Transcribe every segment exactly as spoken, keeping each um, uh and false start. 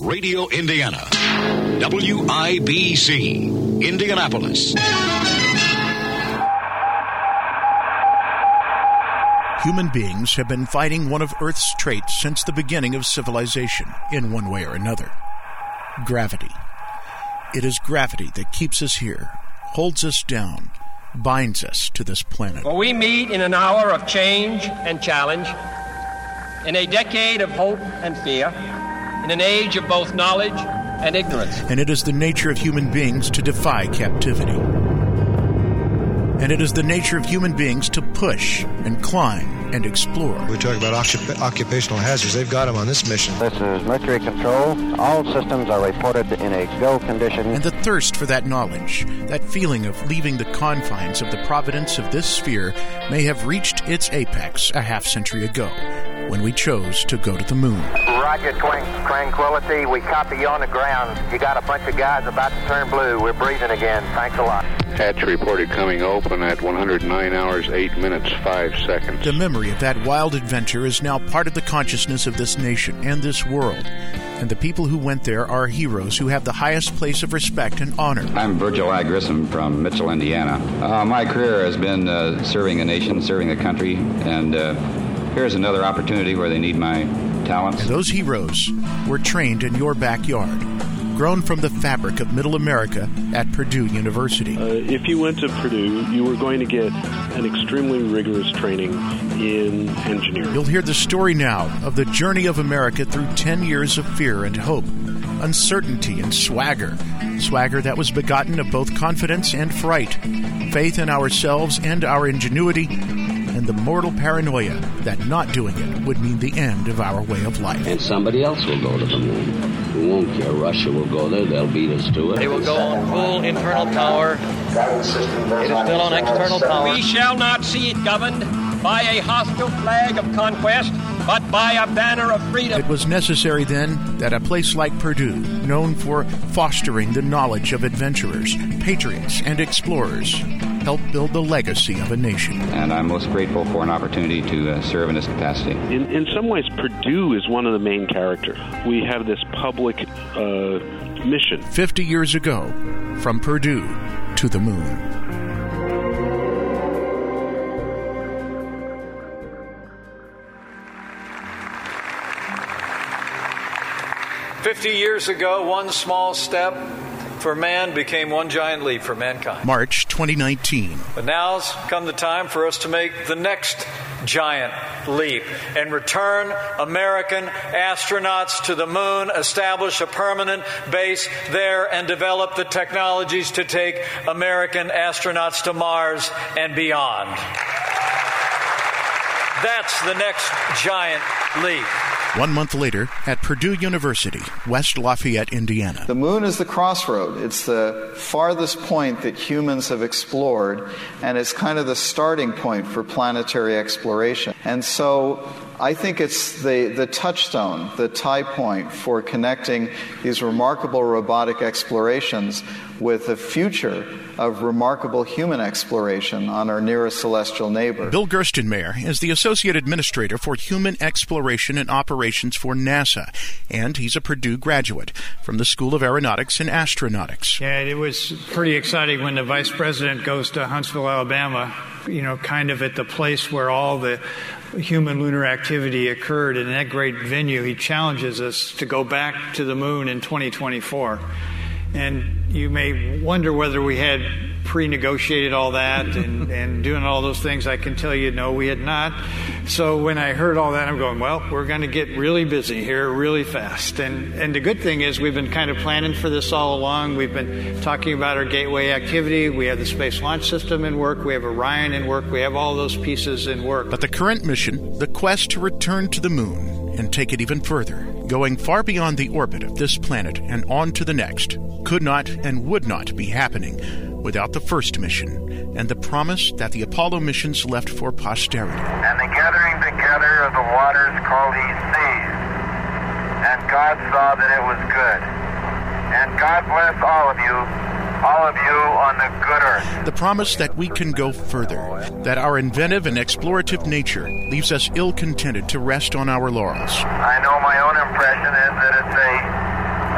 Radio Indiana. W I B C, Indianapolis. Human beings have been fighting one of Earth's traits since the beginning of civilization, in one way or another. Gravity. It is gravity that keeps us here, holds us down, binds us to this planet. For we meet in an hour of change and challenge, in a decade of hope and fear, in an age of both knowledge and ignorance. And it is the nature of human beings to defy captivity. And it is the nature of human beings to push and climb and explore. We talk about occup- occupational hazards. They've got them on this mission. This is Mercury Control. All systems are reported in a go condition. And the thirst for that knowledge, that feeling of leaving the confines of the providence of this sphere, may have reached its apex a half century ago, when we chose to go to the moon. Roger, Twin Tranquility. We copy you on the ground. You got a bunch of guys about to turn blue. We're breathing again. Thanks a lot. Hatch reported coming open at one hundred nine hours, eight minutes, five seconds. The memory of that wild adventure is now part of the consciousness of this nation and this world. And the people who went there are heroes who have the highest place of respect and honor. I'm Virgil I. Grissom from Mitchell, Indiana. Uh, my career has been uh, serving a nation, serving a country, and uh, here's another opportunity where they need my talents. And those heroes were trained in your backyard, grown from the fabric of Middle America at Purdue University. Uh, if you went to Purdue, you were going to get an extremely rigorous training in engineering. You'll hear the story now of the journey of America through ten years of fear and hope, uncertainty and swagger. Swagger that was begotten of both confidence and fright, faith in ourselves and our ingenuity, and the mortal paranoia that not doing it would mean the end of our way of life. And somebody else will go to the moon. We won't care. Russia will go there. They'll beat us to it. They will go on full internal power. It is still on external power. We shall not see it governed by a hostile flag of conquest, but by a banner of freedom. It was necessary then that a place like Purdue, known for fostering the knowledge of adventurers, patriots, and explorers, help build the legacy of a nation. And I'm most grateful for an opportunity to uh, serve in this capacity. In, in some ways, Purdue is one of the main characters. We have this public uh, mission. Fifty years ago, from Purdue to the moon. Fifty years ago, one small step for man became one giant leap for mankind. March twenty nineteen. But now's come the time for us to make the next giant leap and return American astronauts to the moon, establish a permanent base there, and develop the technologies to take American astronauts to Mars and beyond. That's the next giant leap. One month later, at Purdue University, West Lafayette, Indiana. The moon is the crossroad. It's the farthest point that humans have explored, and it's kind of the starting point for planetary exploration. And so I think it's the, the touchstone, the tie point for connecting these remarkable robotic explorations with the future of remarkable human exploration on our nearest celestial neighbor. Bill Gerstenmaier is the Associate Administrator for Human Exploration and Operations for NASA, and he's a Purdue graduate from the School of Aeronautics and Astronautics. Yeah, it was pretty exciting when the Vice President goes to Huntsville, Alabama, you know, kind of at the place where all the human lunar activity occurred. In that great venue, he challenges us to go back to the moon in twenty twenty-four. And you may wonder whether we had pre-negotiated all that and, and doing all those things. I can tell you, no, we had not. So when I heard all that, I'm going, well, we're going to get really busy here really fast. And, and the good thing is we've been kind of planning for this all along. We've been talking about our gateway activity. We have the Space Launch System in work. We have Orion in work. We have all those pieces in work. But the current mission, the quest to return to the moon and take it even further, going far beyond the orbit of this planet and on to the next, could not and would not be happening without the first mission and the promise that the Apollo missions left for posterity. And the gathering together of the waters called he seas. And God saw that it was good. And God bless all of you, all of you on the good earth. The promise that we can go further, that our inventive and explorative nature leaves us ill-contented to rest on our laurels. I know my own impression is that it's a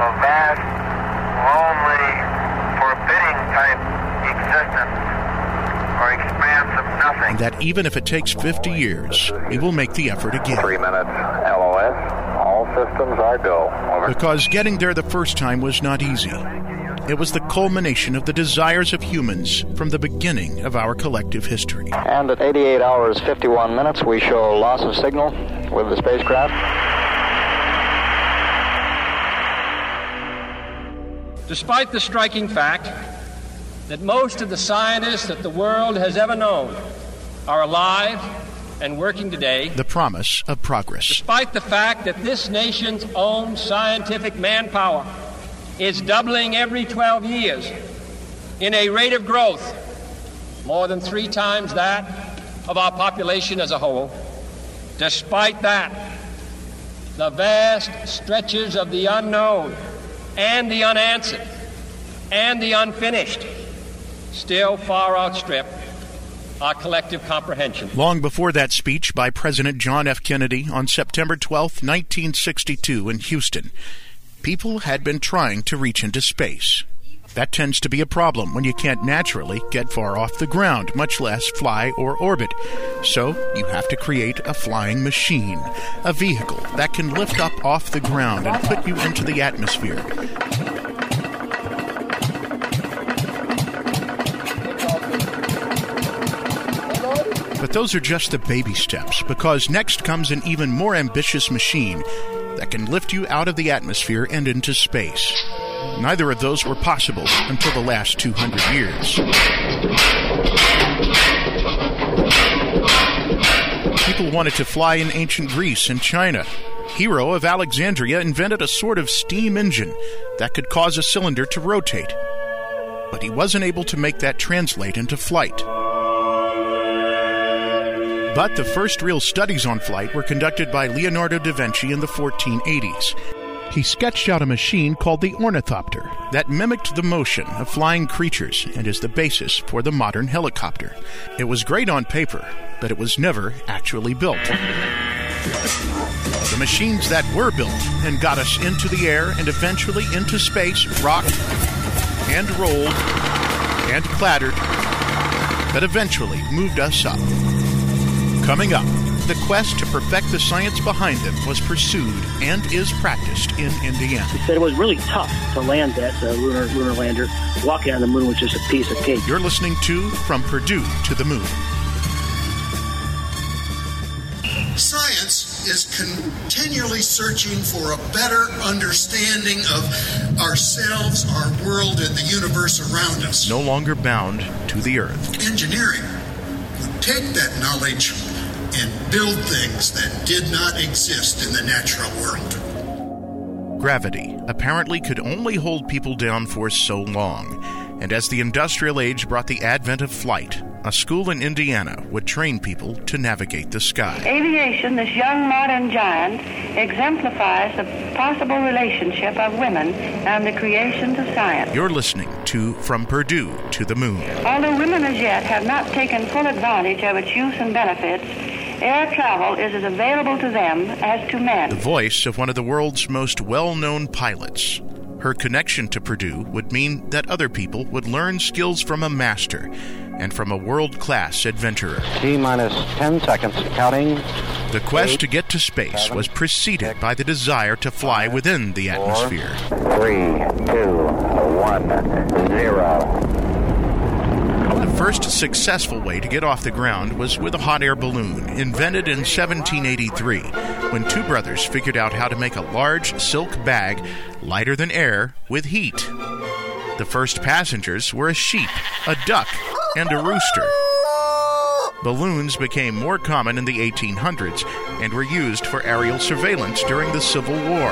a vast, lonely, forbidding type existence or expanse of nothing. And that even if it takes fifty years, we will make the effort again. Three minutes, L O S. All systems are go. Over. Because getting there the first time was not easy. It was the culmination of the desires of humans from the beginning of our collective history. And at eighty-eight hours, fifty-one minutes, we show loss of signal with the spacecraft. Despite the striking fact that most of the scientists that the world has ever known are alive and working today, the promise of progress. Despite the fact that this nation's own scientific manpower is doubling every twelve years in a rate of growth more than three times that of our population as a whole. Despite that, the vast stretches of the unknown and the unanswered and the unfinished still far outstrip our collective comprehension. Long before that speech by President John F. Kennedy on September twelfth, nineteen sixty-two in Houston, people had been trying to reach into space. That tends to be a problem when you can't naturally get far off the ground, much less fly or orbit. So you have to create a flying machine, a vehicle that can lift up off the ground and put you into the atmosphere. But those are just the baby steps, because next comes an even more ambitious machine that can lift you out of the atmosphere and into space. Neither of those were possible until the last two hundred years. People wanted to fly in ancient Greece and China. Hero of Alexandria invented a sort of steam engine that could cause a cylinder to rotate. But he wasn't able to make that translate into flight. But the first real studies on flight were conducted by Leonardo da Vinci in the fourteen eighties. He sketched out a machine called the ornithopter that mimicked the motion of flying creatures and is the basis for the modern helicopter. It was great on paper, but it was never actually built. The machines that were built and got us into the air and eventually into space rocked and rolled and clattered, but eventually moved us up. Coming up, the quest to perfect the science behind them was pursued and is practiced in Indiana. He said it was really tough to land that uh, lunar, lunar lander. Walking on the moon was just a piece of cake. You're listening to From Purdue to the Moon. Science is continually searching for a better understanding of ourselves, our world, and the universe around us. No longer bound to the Earth. Engineering would take that knowledge and build things that did not exist in the natural world. Gravity apparently could only hold people down for so long, and as the industrial age brought the advent of flight, a school in Indiana would train people to navigate the sky. Aviation, this young modern giant, exemplifies the possible relationship of women and the creations of science. You're listening to From Purdue to the Moon. Although women as yet have not taken full advantage of its use and benefits, air travel is as available to them as to men. The voice of one of the world's most well-known pilots. Her connection to Purdue would mean that other people would learn skills from a master and from a world-class adventurer. T-minus ten seconds, counting. The quest eight, to get to space seven, was preceded six, by the desire to fly five, within the four, atmosphere. Three, two, one, zero. The first successful way to get off the ground was with a hot air balloon, invented in seventeen eighty-three, when two brothers figured out how to make a large silk bag lighter than air with heat. The first passengers were a sheep, a duck, and a rooster. Balloons became more common in the eighteen hundreds and were used for aerial surveillance during the Civil War.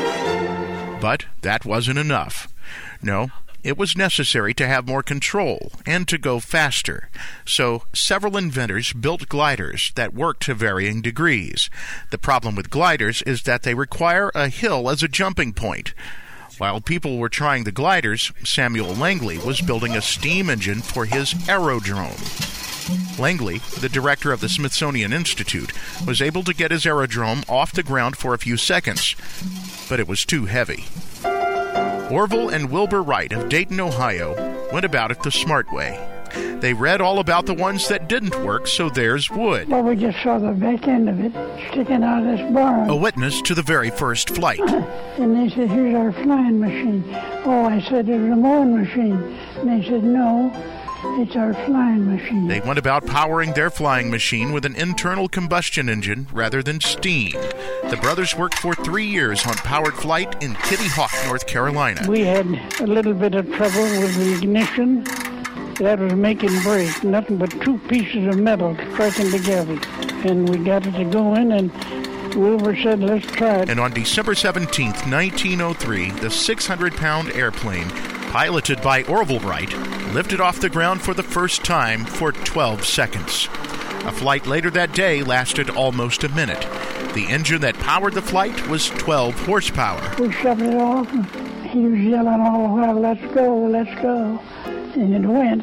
But that wasn't enough. No, it was necessary to have more control and to go faster. So several inventors built gliders that worked to varying degrees. The problem with gliders is that they require a hill as a jumping point. While people were trying the gliders, Samuel Langley was building a steam engine for his aerodrome. Langley, the director of the Smithsonian Institute, was able to get his aerodrome off the ground for a few seconds, but it was too heavy. Orville and Wilbur Wright of Dayton, Ohio, went about it the smart way. They read all about the ones that didn't work, so theirs would. Well, we just saw the back end of it sticking out of this barn. A witness to the very first flight. And they said, here's our flying machine. Oh, I said, it's a mowing machine. And they said, no, it's our flying machine. They went about powering their flying machine with an internal combustion engine rather than steam. The brothers worked for three years on powered flight in Kitty Hawk, North Carolina. We had a little bit of trouble with the ignition. That was making break, nothing but two pieces of metal striking together. And we got it to go in, and Wilbur said, let's try it. And on December seventeenth, nineteen oh three, the six hundred pound airplane, piloted by Orville Wright, lifted off the ground for the first time for twelve seconds. A flight later that day lasted almost a minute. The engine that powered the flight was twelve horsepower. We shoved it off, and he was yelling all the while, let's go, let's go. And it went.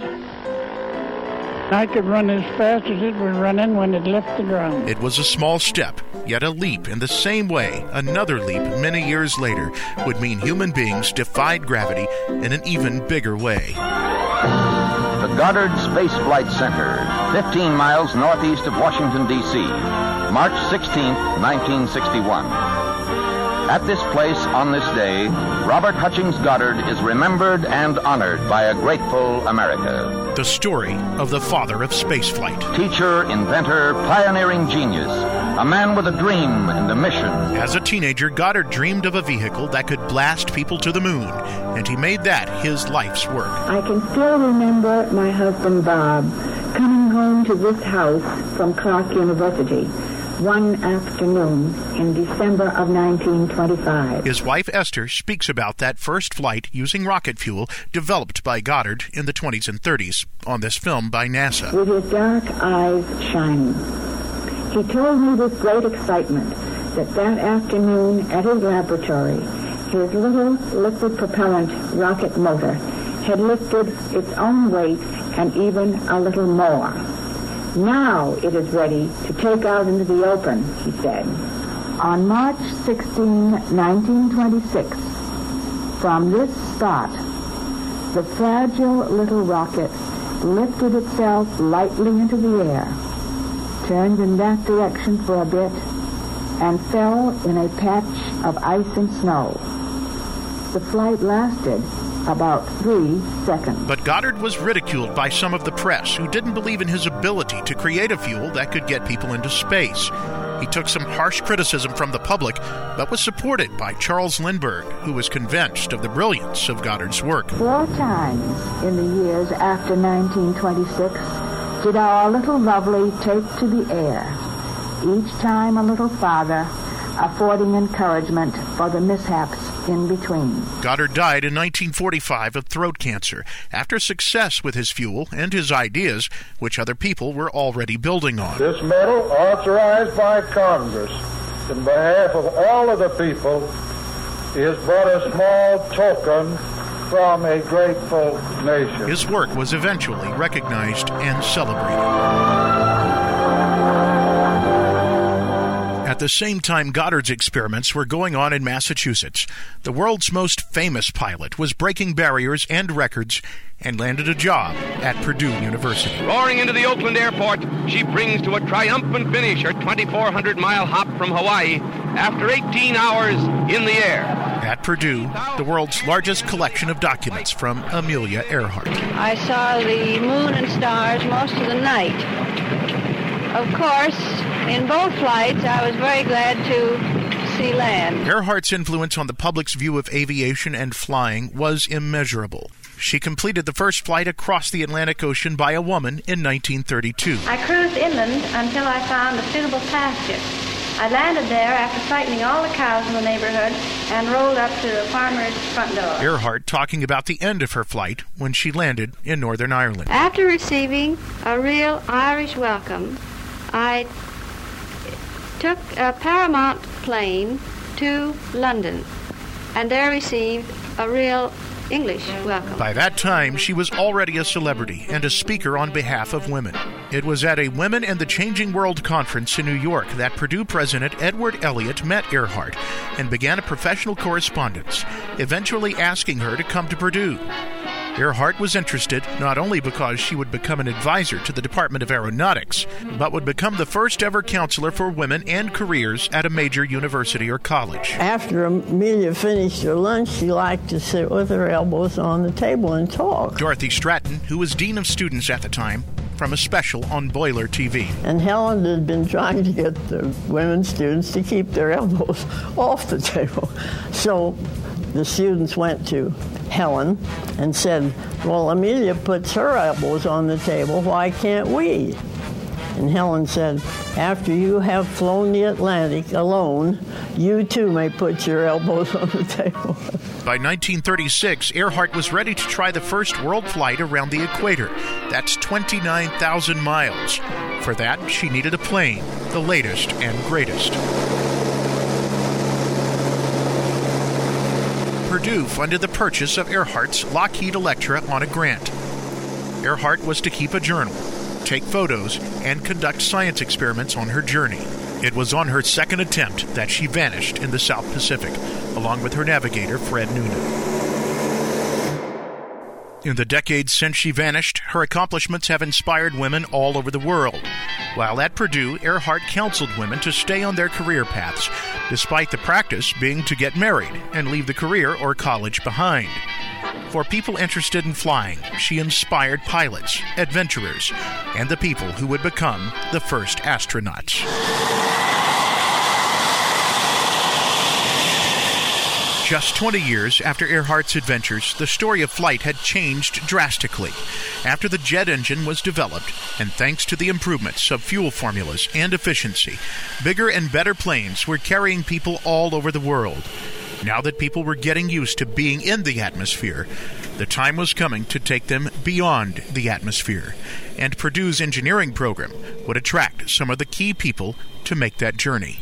I could run as fast as it was running when it left the ground. It was a small step, yet a leap in the same way. Another leap many years later would mean human beings defied gravity in an even bigger way. The Goddard Space Flight Center, fifteen miles northeast of Washington, D C, March sixteenth, nineteen sixty-one. At this place, on this day, Robert Hutchings Goddard is remembered and honored by a grateful America. The story of the father of spaceflight. Teacher, inventor, pioneering genius. A man with a dream and a mission. As a teenager, Goddard dreamed of a vehicle that could blast people to the moon, and he made that his life's work. I can still remember my husband, Bob, coming home to this house from Clark University one afternoon in December of nineteen twenty-five. His wife Esther speaks about that first flight using rocket fuel developed by Goddard in the twenties and thirties on this film by NASA. With his dark eyes shining, he told me with great excitement that that afternoon at his laboratory, his little liquid propellant rocket motor had lifted its own weight and even a little more. Now it is ready to take out into the open, he said. On March sixteenth, nineteen twenty-six, from this spot, the fragile little rocket lifted itself lightly into the air, turned in that direction for a bit, and fell in a patch of ice and snow. The flight lasted about three seconds. But Goddard was ridiculed by some of the press who didn't believe in his ability to create a fuel that could get people into space. He took some harsh criticism from the public, but was supported by Charles Lindbergh, who was convinced of the brilliance of Goddard's work. Four times in the years after nineteen twenty-six did our little lovely take to the air, each time a little farther, affording encouragement for the mishaps in between. Goddard died in nineteen forty-five of throat cancer after success with his fuel and his ideas, which other people were already building on. This medal, authorized by Congress in behalf of all of the people, is but a small token from a grateful nation. His work was eventually recognized and celebrated. At the same time Goddard's experiments were going on in Massachusetts, the world's most famous pilot was breaking barriers and records and landed a job at Purdue University. Roaring into the Oakland airport, she brings to a triumphant finish her twenty-four hundred mile hop from Hawaii after eighteen hours in the air. At Purdue, the world's largest collection of documents from Amelia Earhart. I saw the moon and stars most of the night. Of course, in both flights, I was very glad to see land. Earhart's influence on the public's view of aviation and flying was immeasurable. She completed the first flight across the Atlantic Ocean by a woman in nineteen thirty-two. I cruised inland until I found a suitable pasture. I landed there after frightening all the cows in the neighborhood and rolled up to the farmer's front door. Earhart talking about the end of her flight when she landed in Northern Ireland. After receiving a real Irish welcome, I took a Paramount plane to London and there received a real English welcome. By that time, she was already a celebrity and a speaker on behalf of women. It was at a Women and the Changing World conference in New York that Purdue President Edward Elliott met Earhart and began a professional correspondence, eventually asking her to come to Purdue. Earhart was interested not only because she would become an advisor to the Department of Aeronautics, but would become the first ever counselor for women and careers at a major university or college. After Amelia finished her lunch, she liked to sit with her elbows on the table and talk. Dorothy Stratton, who was dean of students at the time, from a special on Boiler T V. And Helen had been trying to get the women students to keep their elbows off the table. So the students went to Helen and said, well, Amelia puts her elbows on the table, why can't we? And Helen said, after you have flown the Atlantic alone, you too may put your elbows on the table. By nineteen thirty-six, Earhart was ready to try the first world flight around the equator. That's twenty-nine thousand miles. For that, she needed a plane, the latest and greatest. Purdue funded the purchase of Earhart's Lockheed Electra on a grant. Earhart was to keep a journal, take photos, and conduct science experiments on her journey. It was on her second attempt that she vanished in the South Pacific, along with her navigator, Fred Noonan. In the decades since she vanished, her accomplishments have inspired women all over the world. While at Purdue, Earhart counseled women to stay on their career paths, despite the practice being to get married and leave the career or college behind. For people interested in flying, she inspired pilots, adventurers, and the people who would become the first astronauts. Just twenty years after Earhart's adventures, the story of flight had changed drastically. After the jet engine was developed, and thanks to the improvements of fuel formulas and efficiency, bigger and better planes were carrying people all over the world. Now that people were getting used to being in the atmosphere, the time was coming to take them beyond the atmosphere, and Purdue's engineering program would attract some of the key people to make that journey.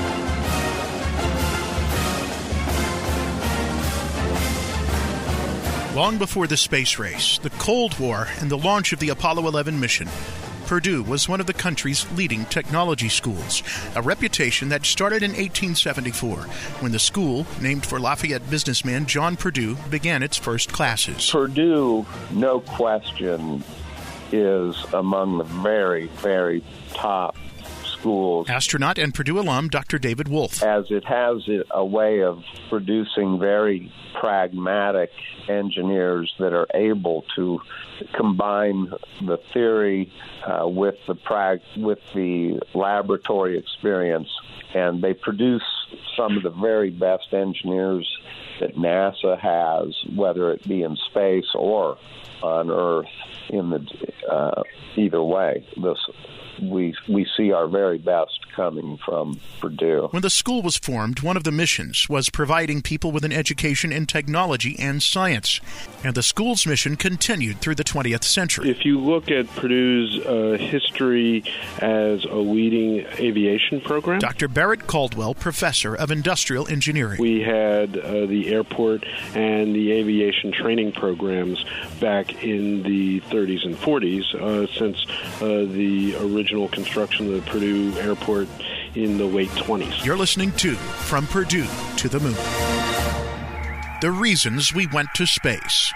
Long before the space race, the Cold War, and the launch of the Apollo eleven mission, Purdue was one of the country's leading technology schools, a reputation that started in eighteen seventy-four, when the school, named for Lafayette businessman John Purdue, began its first classes. Purdue, no question, is among the very, very top schools. Astronaut and Purdue alum Doctor David Wolf. As it has a way of producing very pragmatic engineers that are able to combine the theory uh, with the prag- with the laboratory experience, and they produce some of the very best engineers that NASA has, whether it be in space or on Earth. In the uh, either way, this we we see our very best coming from Purdue. When the school was formed, one of the missions was providing people with an education in technology and science, and the school's mission continued through the twentieth century. If you look at Purdue's uh, history as a leading aviation program, Doctor Barrett Caldwell, professor of industrial engineering. We had uh, the airport and the aviation training programs back in the thirties and forties, uh, since uh, the original construction of the Purdue Airport in the late twenties. You're listening to From Purdue to the Moon. The reasons we went to space.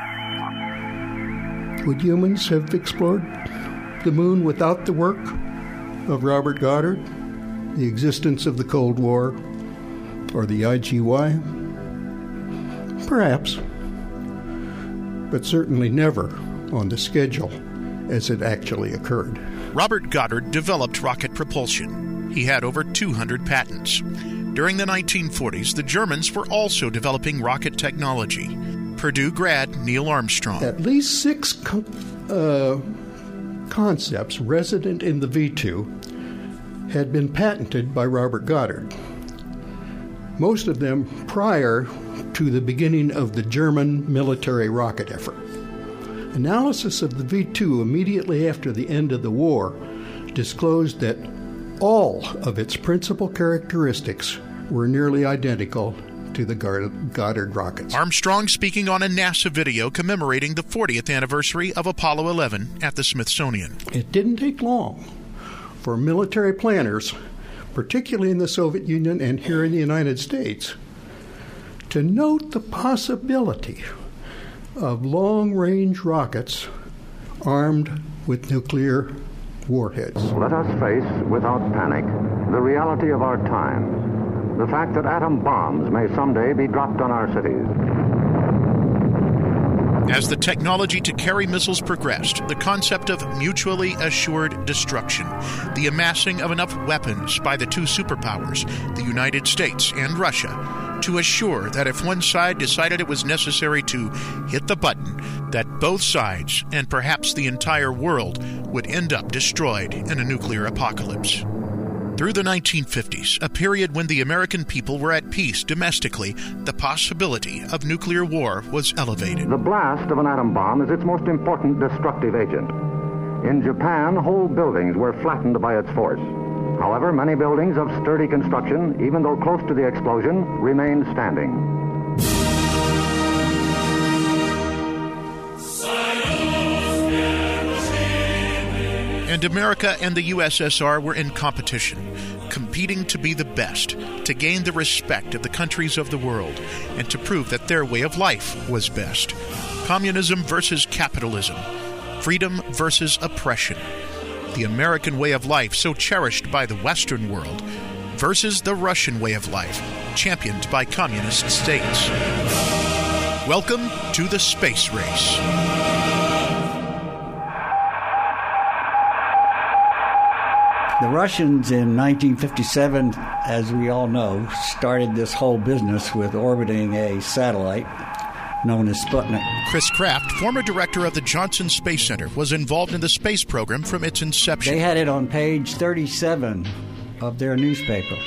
Would humans have explored the moon without the work of Robert Goddard, the existence of the Cold War, or the I G Y? Perhaps, but certainly never on the schedule as it actually occurred. Robert Goddard developed rocket propulsion. He had over two hundred patents. During the nineteen forties, the Germans were also developing rocket technology. Purdue grad Neil Armstrong. At least six co- uh, concepts resident in the V two had been patented by Robert Goddard, most of them prior to the beginning of the German military rocket effort. Analysis of the V two immediately after the end of the war disclosed that all of its principal characteristics were nearly identical to the Goddard rockets. Armstrong speaking on a NASA video commemorating the fortieth anniversary of Apollo eleven at the Smithsonian. It didn't take long for military planners, particularly in the Soviet Union and here in the United States, to note the possibility of long-range rockets armed with nuclear warheads. Let us face, without panic, the reality of our times, the fact that atom bombs may someday be dropped on our cities. As the technology to carry missiles progressed, the concept of mutually assured destruction, the amassing of enough weapons by the two superpowers, the United States and Russia, to assure that if one side decided it was necessary to hit the button, that both sides, and perhaps the entire world, would end up destroyed in a nuclear apocalypse. Through the nineteen fifties, a period when the American people were at peace domestically, the possibility of nuclear war was elevated. The blast of an atom bomb is its most important destructive agent. In Japan, whole buildings were flattened by its force. However, many buildings of sturdy construction, even though close to the explosion, remained standing. And America and the U S S R were in competition, competing to be the best, to gain the respect of the countries of the world, and to prove that their way of life was best. Communism versus capitalism, freedom versus oppression. The American way of life, so cherished by the Western world, versus the Russian way of life, championed by communist states. Welcome to the Space Race. The Russians in nineteen fifty-seven, as we all know, started this whole business with orbiting a satellite known as Sputnik. Chris Kraft, former director of the Johnson Space Center, was involved in the space program from its inception. They had it on page thirty-seven of their newspaper.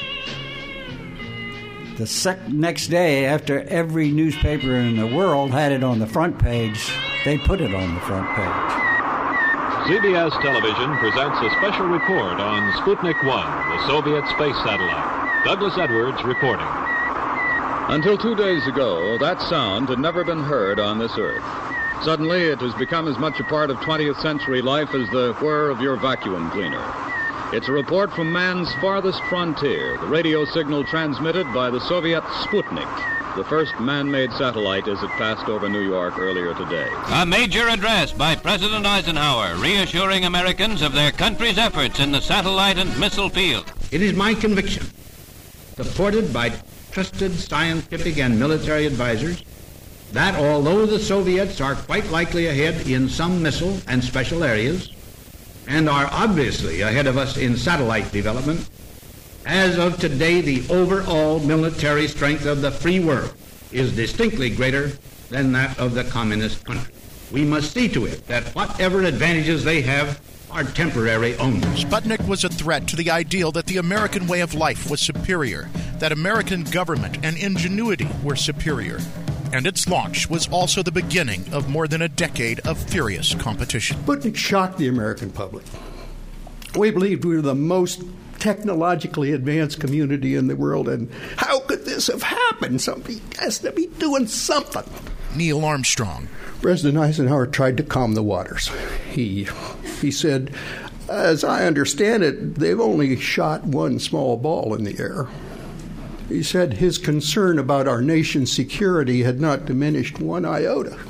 The sec- next day, after every newspaper in the world had it on the front page, they put it on the front page. C B S Television presents a special report on Sputnik one, the Soviet space satellite. Douglas Edwards reporting. Until two days ago, that sound had never been heard on this earth. Suddenly, it has become as much a part of twentieth century life as the whir of your vacuum cleaner. It's a report from man's farthest frontier, the radio signal transmitted by the Soviet Sputnik, the first man-made satellite as it passed over New York earlier today. A major address by President Eisenhower, reassuring Americans of their country's efforts in the satellite and missile field. It is my conviction, supported by trusted scientific and military advisors, that although the Soviets are quite likely ahead in some missile and special areas, and are obviously ahead of us in satellite development, as of today, the overall military strength of the free world is distinctly greater than that of the communist country. We must see to it that whatever advantages they have are temporary only. Sputnik was a threat to the ideal that the American way of life was superior, that American government and ingenuity were superior. And its launch was also the beginning of more than a decade of furious competition. Sputnik shocked the American public. We believed we were the most technologically advanced community in the world, and how could this have happened? Somebody has to be doing something. Neil Armstrong. President Eisenhower tried to calm the waters. He, he said, as I understand it, they've only shot one small ball in the air. He said his concern about our nation's security had not diminished one iota.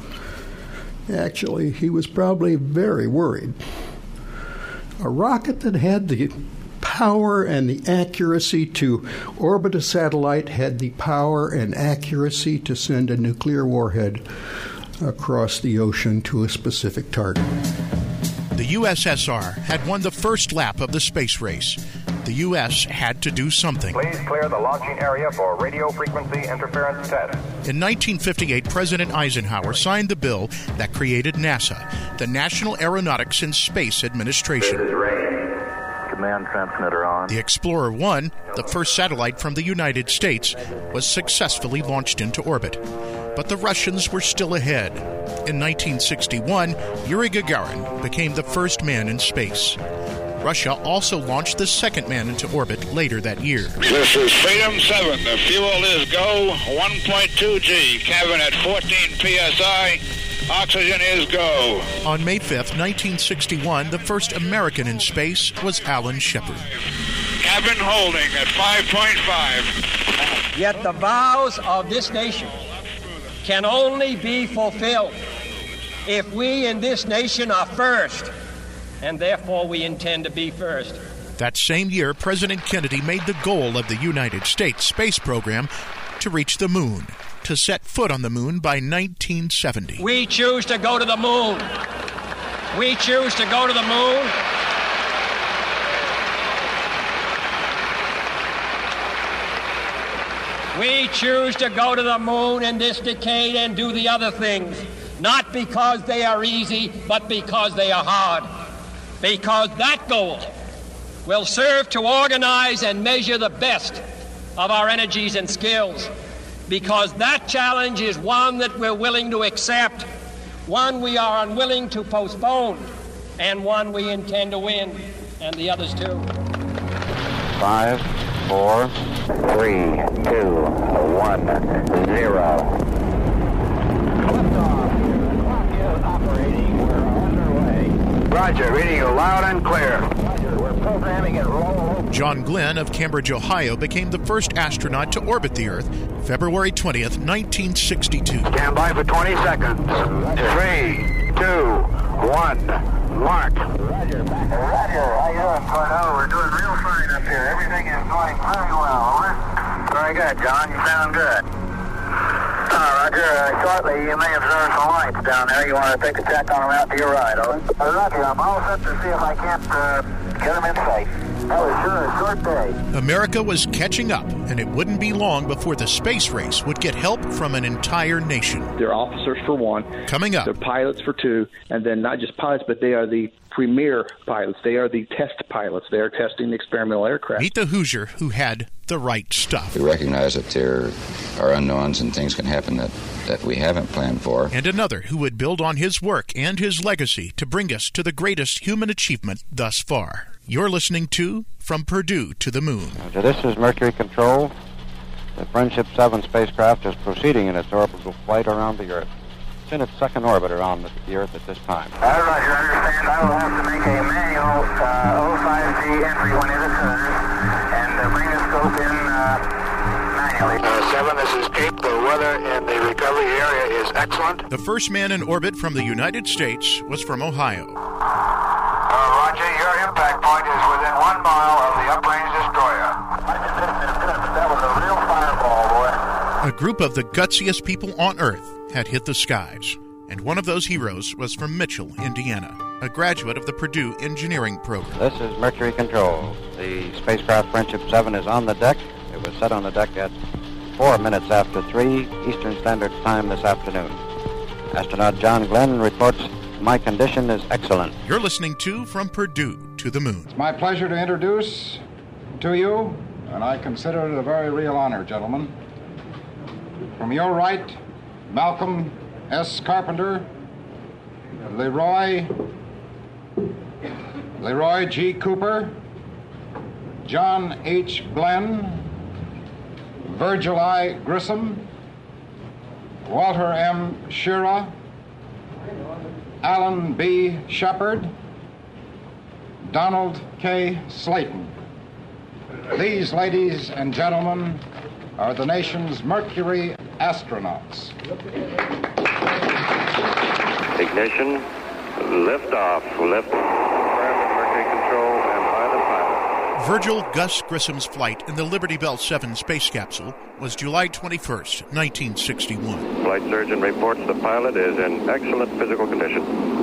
Actually, he was probably very worried. A rocket that had the power and the accuracy to orbit a satellite had the power and accuracy to send a nuclear warhead across the ocean to a specific target. The U S S R had won the first lap of the space race. The U S had to do something. Please clear the launching area for radio frequency interference test. In nineteen fifty-eight, President Eisenhower signed the bill that created NASA, the National Aeronautics and Space Administration. This is Ray. Command transmitter on. The Explorer one, the first satellite from the United States, was successfully launched into orbit. But the Russians were still ahead. In nineteen sixty-one, Yuri Gagarin became the first man in space. Russia also launched the second man into orbit later that year. This is Freedom seven. The fuel is go. one point two G. Cabin at fourteen P S I. Oxygen is go. On May fifth, nineteen sixty-one, the first American in space was Alan Shepard. Cabin holding at five point five. Yet the vows of this nation can only be fulfilled if we in this nation are first, and therefore we intend to be first. That same year, President Kennedy made the goal of the United States space program to reach the moon, to set foot on the moon by nineteen seventy. We choose to go to the moon. We choose to go to the moon. We choose to go to the moon in this decade and do the other things, not because they are easy, but because they are hard. Because that goal will serve to organize and measure the best of our energies and skills. Because that challenge is one that we're willing to accept, one we are unwilling to postpone, and one we intend to win, and the others too. Five, four, three, two, one, zero. Liftoff. The clock is operating. We're underway. Roger, reading you loud and clear. Roger, we're programming it roll. John Glenn of Cambridge, Ohio, became the first astronaut to orbit the Earth February twentieth, nineteen sixty-two. Stand by for twenty seconds. Three, two, one, mark. Roger, back. Roger, how you doing, Cornell? We're doing real fine up here. Everything is going very well. Over. Very good, John. You sound good. Uh, Roger, uh, shortly you may observe some lights down there. You want to take a check on them out to your right, over? Uh, Roger, I'm all set to see if I can't uh, get them in sight. That was sure a short day. America was catching up, and it wouldn't be long before the space race would get help from an entire nation. They're officers for one. Coming up. They're pilots for two. And then not just pilots, but they are the premier pilots. They are the test pilots. They are testing the experimental aircraft. Meet the Hoosier who had the right stuff. We recognize that there are unknowns and things can happen that, that we haven't planned for. And another who would build on his work and his legacy to bring us to the greatest human achievement thus far. You're listening to From Purdue to the Moon. So this is Mercury Control. The Friendship seven spacecraft is proceeding in its orbital flight around the Earth. It's in its second orbit around the Earth at this time. All right, Roger, understand. I will have to make a manual uh, oh five G entry when it occurs and uh, bring the scope in uh, manually. Uh, seven, this is Cape. The weather in the recovery area is excellent. The first man in orbit from the United States was from Ohio. Uh, Roger, your impact point is within one mile of the uprange destroyer. That was a real fireball, boy. A group of the gutsiest people on Earth had hit the skies, and one of those heroes was from Mitchell, Indiana, a graduate of the Purdue Engineering Program. This is Mercury Control. The spacecraft Friendship seven is on the deck. It was set on the deck at four minutes after three Eastern Standard Time this afternoon. Astronaut John Glenn reports, my condition is excellent. You're listening to From Purdue to the Moon. It's my pleasure to introduce to you, and I consider it a very real honor, gentlemen. From your right, Malcolm S. Carpenter, Leroy, Leroy G. Cooper, John H. Glenn, Virgil I. Grissom, Walter M. Schirra, Alan B. Shepard, Donald K. Slayton. These, ladies and gentlemen, are the nation's Mercury astronauts. Ignition, liftoff, lift, Mercury Control, and pilot pilot. Virgil Gus Grissom's flight in the Liberty Bell seven space capsule was July twenty-first, nineteen sixty-one. Flight surgeon reports the pilot is in excellent physical condition.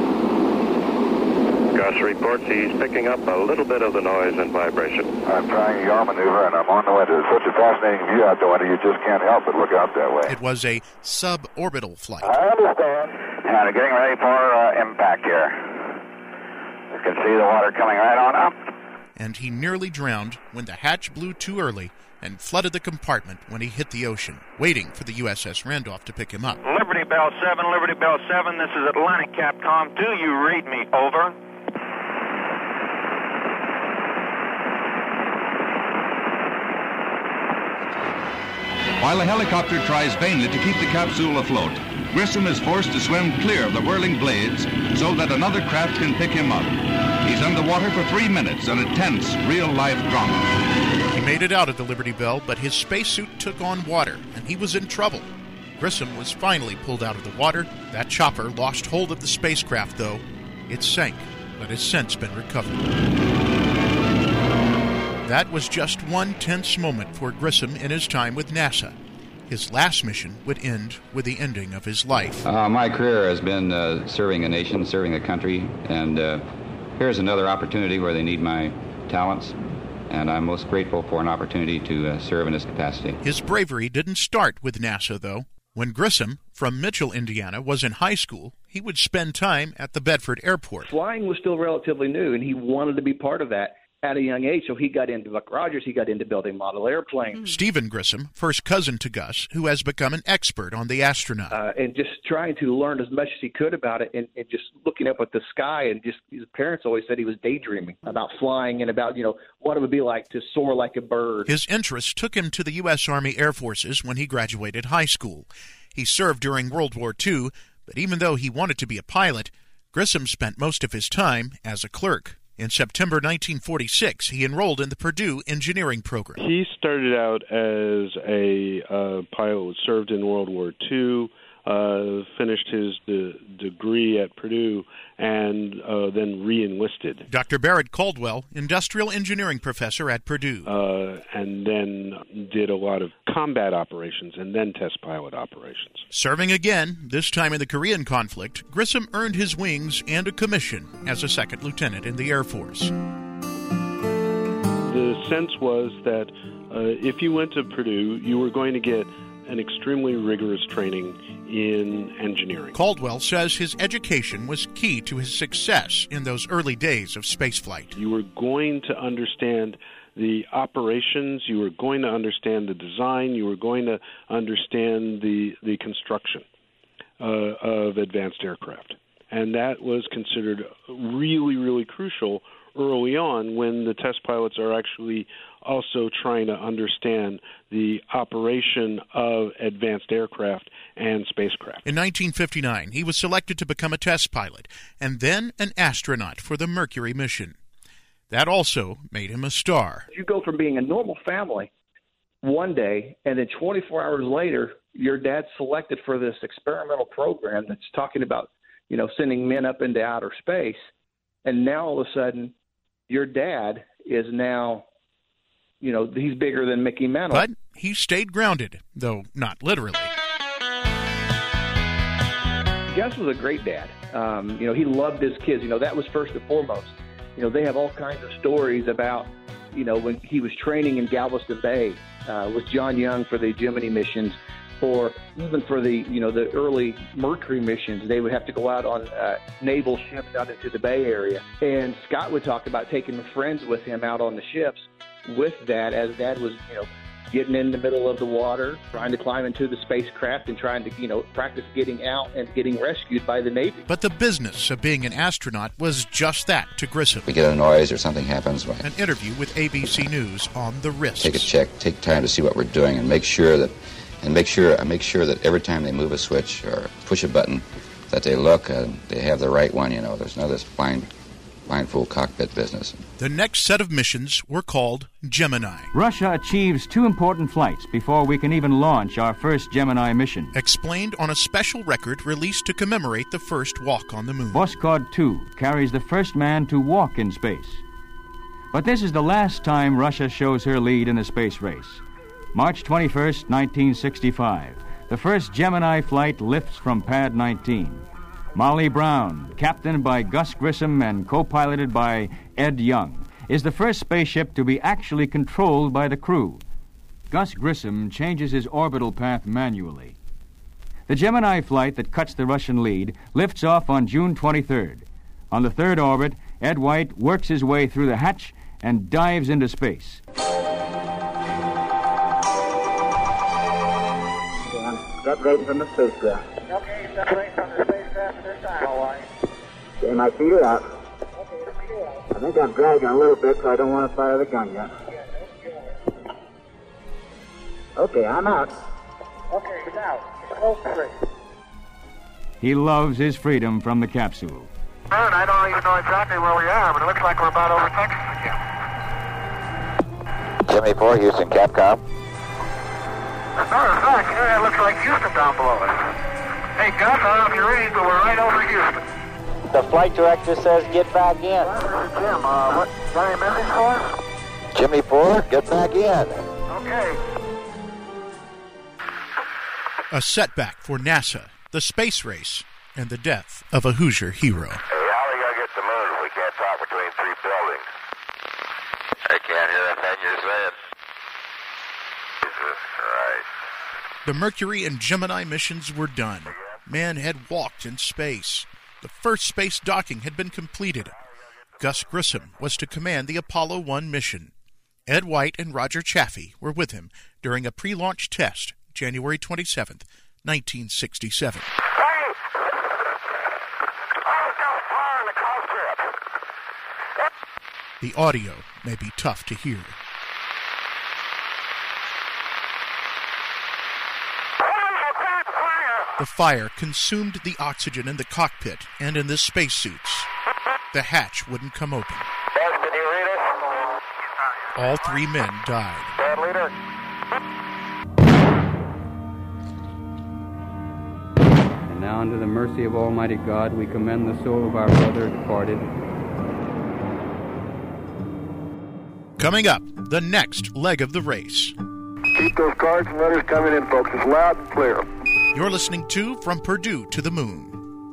Gus reports he's picking up a little bit of the noise and vibration. I'm trying a yaw maneuver, and I'm on the window. It's such a fascinating view out the window, you just can't help but look out that way. It was a suborbital flight. I understand. Now, they're getting ready for uh, impact here. You can see the water coming right on up. And he nearly drowned when the hatch blew too early and flooded the compartment when he hit the ocean, waiting for the U S S Randolph to pick him up. Liberty Bell seven, Liberty Bell seven, this is Atlantic Capcom. Do you read me? Over. While the helicopter tries vainly to keep the capsule afloat, Grissom is forced to swim clear of the whirling blades so that another craft can pick him up. He's underwater for three minutes in a tense, real-life drama. He made it out of the Liberty Bell, but his spacesuit took on water, and he was in trouble. Grissom was finally pulled out of the water. That chopper lost hold of the spacecraft, though. It sank, but has since been recovered. That was just one tense moment for Grissom in his time with NASA. His last mission would end with the ending of his life. Uh, my career has been uh, serving a nation, serving a country, and uh, here's another opportunity where they need my talents, and I'm most grateful for an opportunity to uh, serve in this capacity. His bravery didn't start with NASA, though. When Grissom, from Mitchell, Indiana, was in high school, he would spend time at the Bedford Airport. Flying was still relatively new, and he wanted to be part of that at a young age, so he got into Buck Rogers, he got into building model airplanes. Stephen Grissom, first cousin to Gus, who has become an expert on the astronaut. Uh, and just trying to learn as much as he could about it, and, and just looking up at the sky, and just his parents always said he was daydreaming about flying and about, you know, what it would be like to soar like a bird. His interest took him to the U S Army Air Forces when he graduated high school. He served during World War Two, but even though he wanted to be a pilot, Grissom spent most of his time as a clerk. In September nineteen forty-six, he enrolled in the Purdue engineering program. He started out as a uh, pilot, served in World War Two, uh, finished his de- degree at Purdue, and uh, then re-enlisted. Doctor Barrett Caldwell, industrial engineering professor at Purdue. Uh, and then did a lot of combat operations and then test pilot operations. Serving again, this time in the Korean conflict, Grissom earned his wings and a commission as a second lieutenant in the Air Force. The sense was that uh, if you went to Purdue, you were going to get an extremely rigorous training in engineering. Caldwell says his education was key to his success in those early days of spaceflight. You were going to understand the operations, you were going to understand the design, you were going to understand the, the construction uh, of advanced aircraft. And that was considered really, really crucial early on when the test pilots are actually also trying to understand the operation of advanced aircraft and spacecraft. In nineteen fifty-nine, he was selected to become a test pilot and then an astronaut for the Mercury mission. That also made him a star. You go from being a normal family one day, and then twenty-four hours later, your dad's selected for this experimental program that's talking about, you know, sending men up into outer space. And now all of a sudden, your dad is now, you know, he's bigger than Mickey Mantle. But he stayed grounded, though not literally. Gus was a great dad. Um, you know, he loved his kids. You know, that was first and foremost. You know, they have all kinds of stories about, you know, when he was training in Galveston Bay uh, with John Young for the Gemini missions, or even for the, you know, the early Mercury missions. They would have to go out on uh, naval ships out into the Bay Area. And Scott would talk about taking friends with him out on the ships with Dad, as Dad was, you know, getting in the middle of the water, trying to climb into the spacecraft and trying to, you know, practice getting out and getting rescued by the Navy. But the business of being an astronaut was just that to Grissom. We get a noise or something happens. Well, an interview with A B C News on the risks. Take a check, take time to see what we're doing, and make sure that, and make sure, make sure that every time they move a switch or push a button, that they look and they have the right one. You know, there's no this blind, blindfold cockpit business. The next set of missions were called Gemini. Russia achieves two important flights before we can even launch our first Gemini mission. Explained on a special record released to commemorate the first walk on the moon. Voskhod two carries the first man to walk in space. But this is the last time Russia shows her lead in the space race. March twenty-first, nineteen sixty-five. The first Gemini flight lifts from Pad nineteen. Molly Brown, captained by Gus Grissom and co-piloted by Ed Young, is the first spaceship to be actually controlled by the crew. Gus Grissom changes his orbital path manually. The Gemini flight that cuts the Russian lead lifts off on June twenty-third. On the third orbit, Ed White works his way through the hatch and dives into space. Separating from the spacecraft. Okay, separating from the spacecraft this time. All right. Okay, my feet are out. I think I'm dragging a little bit, so I don't want to fire the gun yet. Okay, I'm out. Okay, he's out. Close three. He loves his freedom from the capsule. I don't even know exactly where we are, but it looks like we're about over Texas again. Jimmy four, Houston, Capcom. As a matter of fact, yeah, it looks like Houston down below us. Hey, Gus, I don't know if you're reading, but we're right over Houston. The flight director says get back in. Well, this is Jim. Uh, what, got any message for us? Jimmy four, get back in. Okay. A setback for NASA, the space race, and the death of a Hoosier hero. Hey, how are we going to get to the moon if we can't talk between three buildings? I can't hear a thing you're saying. Jesus Christ. The Mercury and Gemini missions were done. Man had walked in space. The first space docking had been completed. Gus Grissom was to command the Apollo one mission. Ed White and Roger Chaffee were with him during a pre-launch test, January twenty-seventh, nineteen sixty-seven. The audio may be tough to hear. The fire consumed the oxygen in the cockpit and in the spacesuits. The hatch wouldn't come open. Best, did you read us? All three men died. Bad leader. And now unto the mercy of Almighty God we commend the soul of our brother departed. Coming up, the next leg of the race. Keep those cards and letters coming in, folks. It's loud and clear. You're listening to From Purdue to the Moon.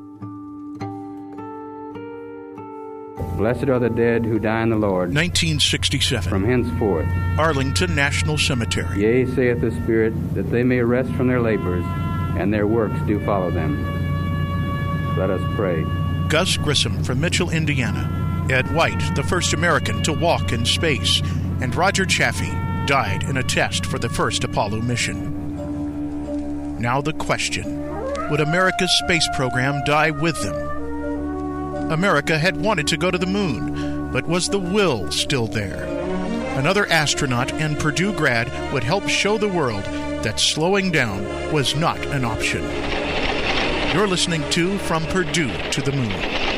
Blessed are the dead who die in the Lord. nineteen sixty-seven. From henceforth. Arlington National Cemetery. Yea, saith the Spirit, that they may rest from their labors, and their works do follow them. Let us pray. Gus Grissom from Mitchell, Indiana. Ed White, the first American to walk in space. And Roger Chaffee died in a test for the first Apollo mission. Now the question, would America's space program die with them? America had wanted to go to the moon, but was the will still there? Another astronaut and Purdue grad would help show the world that slowing down was not an option. You're listening to From Purdue to the Moon.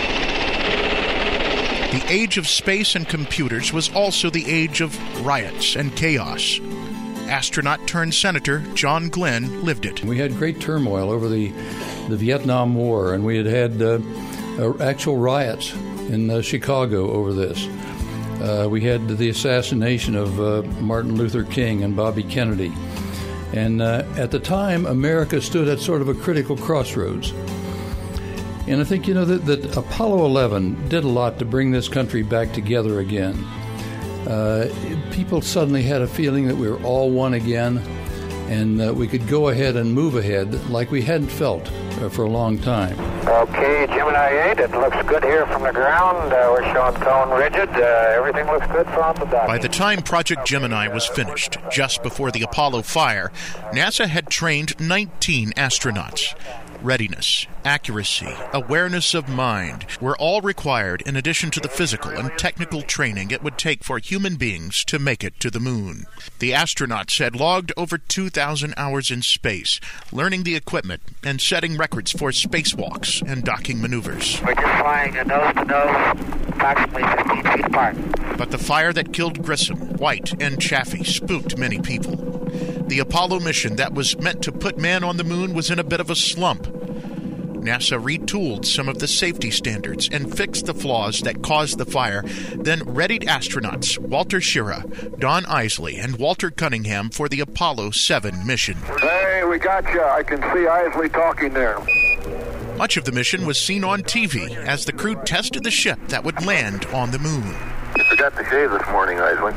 The age of space and computers was also the age of riots and chaos. Astronaut-turned-senator John Glenn lived it. We had great turmoil over the, the Vietnam War, and we had had uh, uh, actual riots in uh, Chicago over this. Uh, we had the assassination of uh, Martin Luther King and Bobby Kennedy. And uh, at the time, America stood at sort of a critical crossroads. And I think, you know, that, that Apollo eleven did a lot to bring this country back together again. Uh, people suddenly had a feeling that we were all one again, and uh, we could go ahead and move ahead like we hadn't felt uh, for a long time. Okay, Gemini eight, it looks good here from the ground. Uh, we're showing tone rigid. Uh, everything looks good from the dock. By the time Project Gemini was finished, just before the Apollo fire, NASA had trained nineteen astronauts. Readiness, accuracy, awareness of mind were all required in addition to the physical and technical training it would take for human beings to make it to the moon. The astronauts had logged over two thousand hours in space, learning the equipment and setting records for spacewalks and docking maneuvers. We're just flying a nose to nose, approximately fifteen feet apart. But the fire that killed Grissom, White, and Chaffee spooked many people. The Apollo mission that was meant to put man on the moon was in a bit of a slump. NASA retooled some of the safety standards and fixed the flaws that caused the fire, then readied astronauts Walter Schirra, Don Isley, and Walter Cunningham for the Apollo seven mission. Hey, we got you. I can see Isley talking there. Much of the mission was seen on T V as the crew tested the ship that would land on the moon. You forgot to shave this morning, Isley.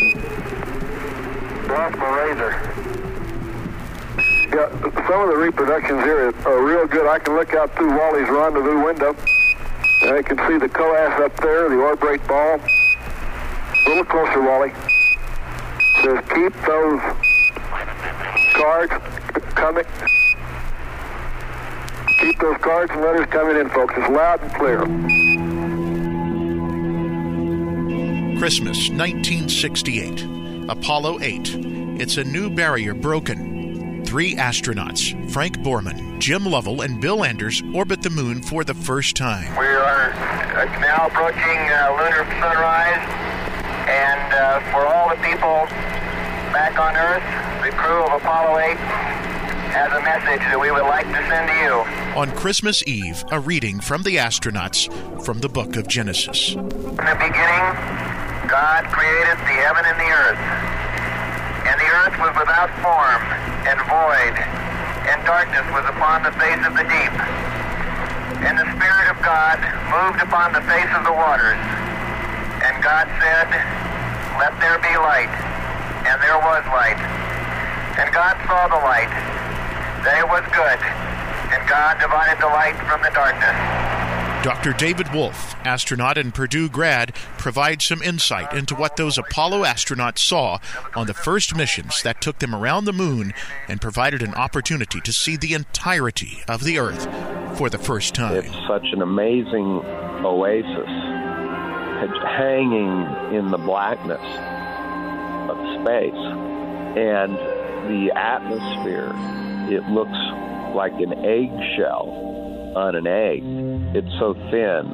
Lost my razor. Yeah, some of the reproductions here are real good. I can look out through Wally's rendezvous window, and I can see the coas up there, the orbrate ball. A little closer, Wally. It says, keep those cards coming. Keep those cards and letters coming in, folks. It's loud and clear. Christmas nineteen sixty-eight. Apollo eight. It's a new barrier broken. Three astronauts, Frank Borman, Jim Lovell, and Bill Anders, orbit the moon for the first time. We are uh, now approaching uh, lunar sunrise, and uh, for all the people back on Earth, the crew of Apollo eight has a message that we would like to send to you. On Christmas Eve, a reading from the astronauts from the book of Genesis. In the beginning, God created the heaven and the earth. And the earth was without form and void, and darkness was upon the face of the deep. And the Spirit of God moved upon the face of the waters. And God said, "Let there be light." And there was light. And God saw the light, that it was good, and God divided the light from the darkness. Doctor David Wolf, astronaut and Purdue grad, provides some insight into what those Apollo astronauts saw on the first missions that took them around the moon and provided an opportunity to see the entirety of the Earth for the first time. It's such an amazing oasis, hanging in the blackness of space, and the atmosphere, it looks like an eggshell on an egg. It's so thin,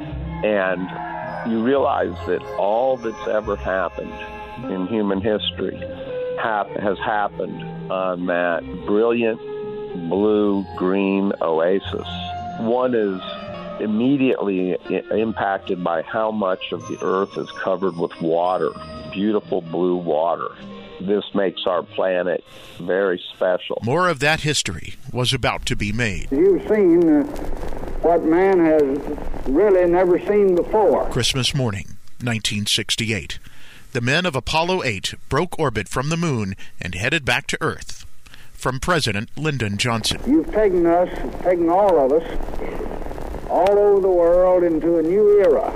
and you realize that all that's ever happened in human history hap- has happened on that brilliant blue-green oasis. One is immediately I- impacted by how much of the Earth is covered with water, beautiful blue water. This makes our planet very special. More of that history was about to be made. You've seen uh, what man has really never seen before. Christmas morning, nineteen sixty-eight. The men of Apollo eight broke orbit from the moon and headed back to Earth. From President Lyndon Johnson. You've taken us, taken all of us, all over the world into a new era.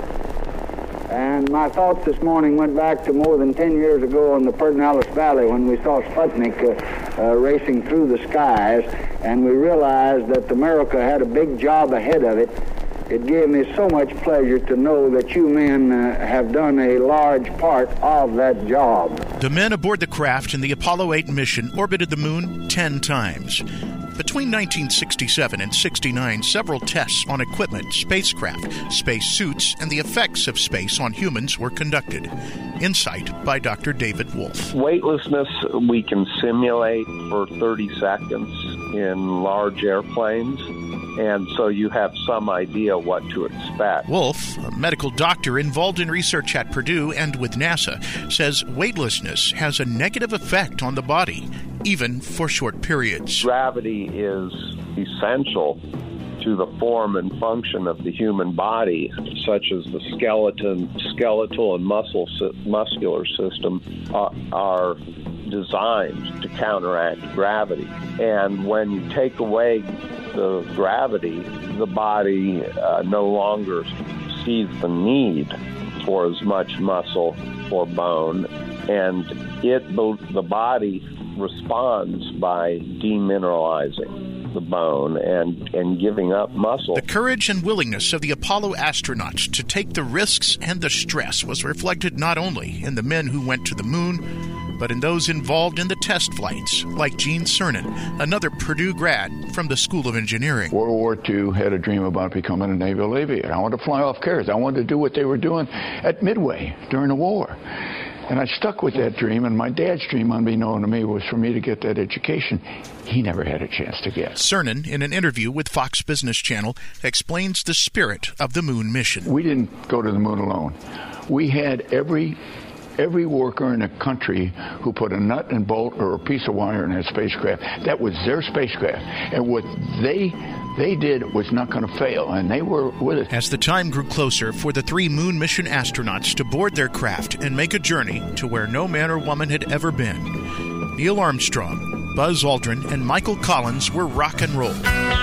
And my thoughts this morning went back to more than ten years ago in the Pedernales Valley when we saw Sputnik uh, uh, racing through the skies, and we realized that America had a big job ahead of it. It gave me so much pleasure to know that you men uh, have done a large part of that job. The men aboard the craft in the Apollo eight mission orbited the moon ten times. Between nineteen sixty-seven and sixty-nine, several tests on equipment, spacecraft, space suits, and the effects of space on humans were conducted. Insight by Doctor David Wolf. Weightlessness we can simulate for thirty seconds in large airplanes, and so you have some idea what to expect. Wolf, a medical doctor involved in research at Purdue and with NASA, says weightlessness has a negative effect on the body, even for short periods. Gravity is essential to the form and function of the human body, such as the skeleton, skeletal and muscle, muscular system are, are designed to counteract gravity. And when you take away the gravity, the body uh, no longer sees the need for as much muscle or bone, and it the body responds by demineralizing the bone and, and giving up muscle. The courage and willingness of the Apollo astronauts to take the risks and the stress was reflected not only in the men who went to the moon, but in those involved in the test flights, like Gene Cernan, another Purdue grad from the School of Engineering. World War Two had a dream about becoming a naval aviator. I wanted to fly off carriers. I wanted to do what they were doing at Midway during the war. And I stuck with that dream, and my dad's dream, unbeknown to me, was for me to get that education he never had a chance to get. Cernan, in an interview with Fox Business Channel, explains the spirit of the moon mission. We didn't go to the moon alone. We had every every worker in the country who put a nut and bolt or a piece of wire in that spacecraft. That was their spacecraft. And what they they did was not going to fail, and they were with it. As the time grew closer for the three moon mission astronauts to board their craft and make a journey to where no man or woman had ever been, Neil Armstrong, Buzz Aldrin, and Michael Collins were rock and roll.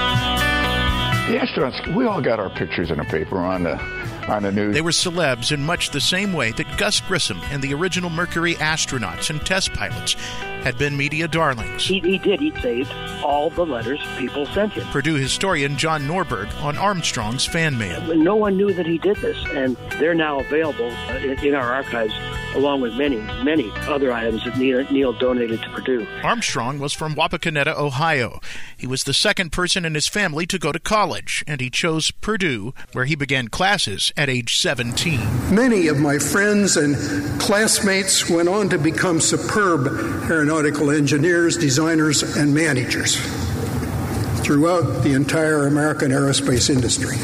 The astronauts, we all got our pictures in the paper on the on the news. They were celebs in much the same way that Gus Grissom and the original Mercury astronauts and test pilots had been media darlings. He, he did. He saved all the letters people sent him. Purdue historian John Norberg on Armstrong's fan mail. No one knew that he did this, and they're now available uh, in, in our archives, along with many, many other items that Neil, Neil donated to Purdue. Armstrong was from Wapakoneta, Ohio. He was the second person in his family to go to college, and he chose Purdue, where he began classes at age seventeen. Many of my friends and classmates went on to become superb aeronautical engineers, designers, and managers throughout the entire American aerospace industry.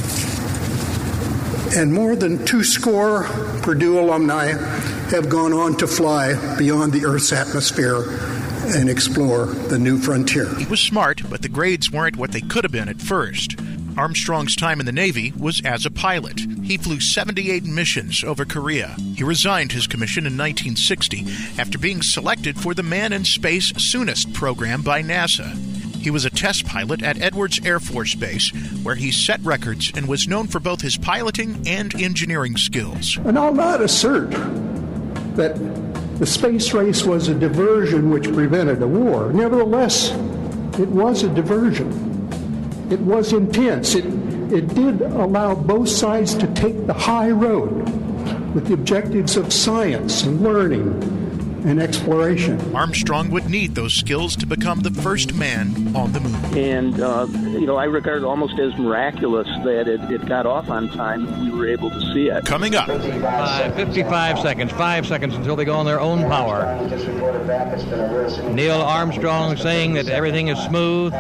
And more than two score Purdue alumni have gone on to fly beyond the Earth's atmosphere and explore the new frontier. He was smart, but the grades weren't what they could have been at first. Armstrong's time in the Navy was as a pilot. He flew seventy-eight missions over Korea. He resigned his commission in nineteen sixty after being selected for the Man in Space Soonest program by NASA. He was a test pilot at Edwards Air Force Base, where he set records and was known for both his piloting and engineering skills. And I'll not assert that the space race was a diversion which prevented a war. Nevertheless, it was a diversion. It was intense. It, it did allow both sides to take the high road with the objectives of science and learning and exploration. Armstrong would need those skills to become the first man on the moon. And, uh, you know, I regard it almost as miraculous that it, it got off on time and we were able to see it. Coming up. Five, fifty-five seconds, five seconds until they go on their own power. Neil Armstrong saying that everything is smooth.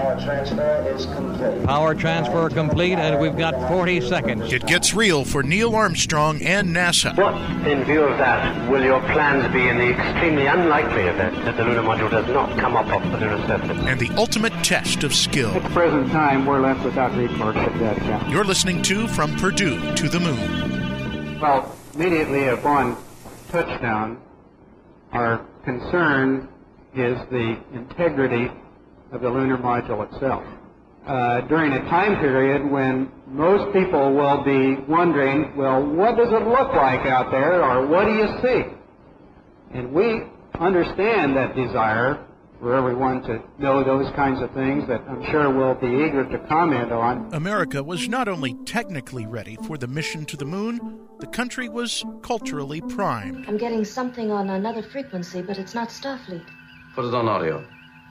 Power transfer complete, and we've got forty seconds. It gets real for Neil Armstrong and NASA. What, in view of that, will your plans be in the extremely unlikely event that the lunar module does not come up off the lunar surface? And the ultimate test of skill. At the present time, we're left without recourse at that time. You're listening to From Purdue to the Moon. Well, immediately upon touchdown, our concern is the integrity of the lunar module itself. Uh, during a time period when most people will be wondering, well, what does it look like out there, or what do you see? And we understand that desire for everyone to know those kinds of things that I'm sure we'll be eager to comment on. America was not only technically ready for the mission to the moon, the country was culturally primed. I'm getting something on another frequency, but it's not Starfleet. Put it on audio.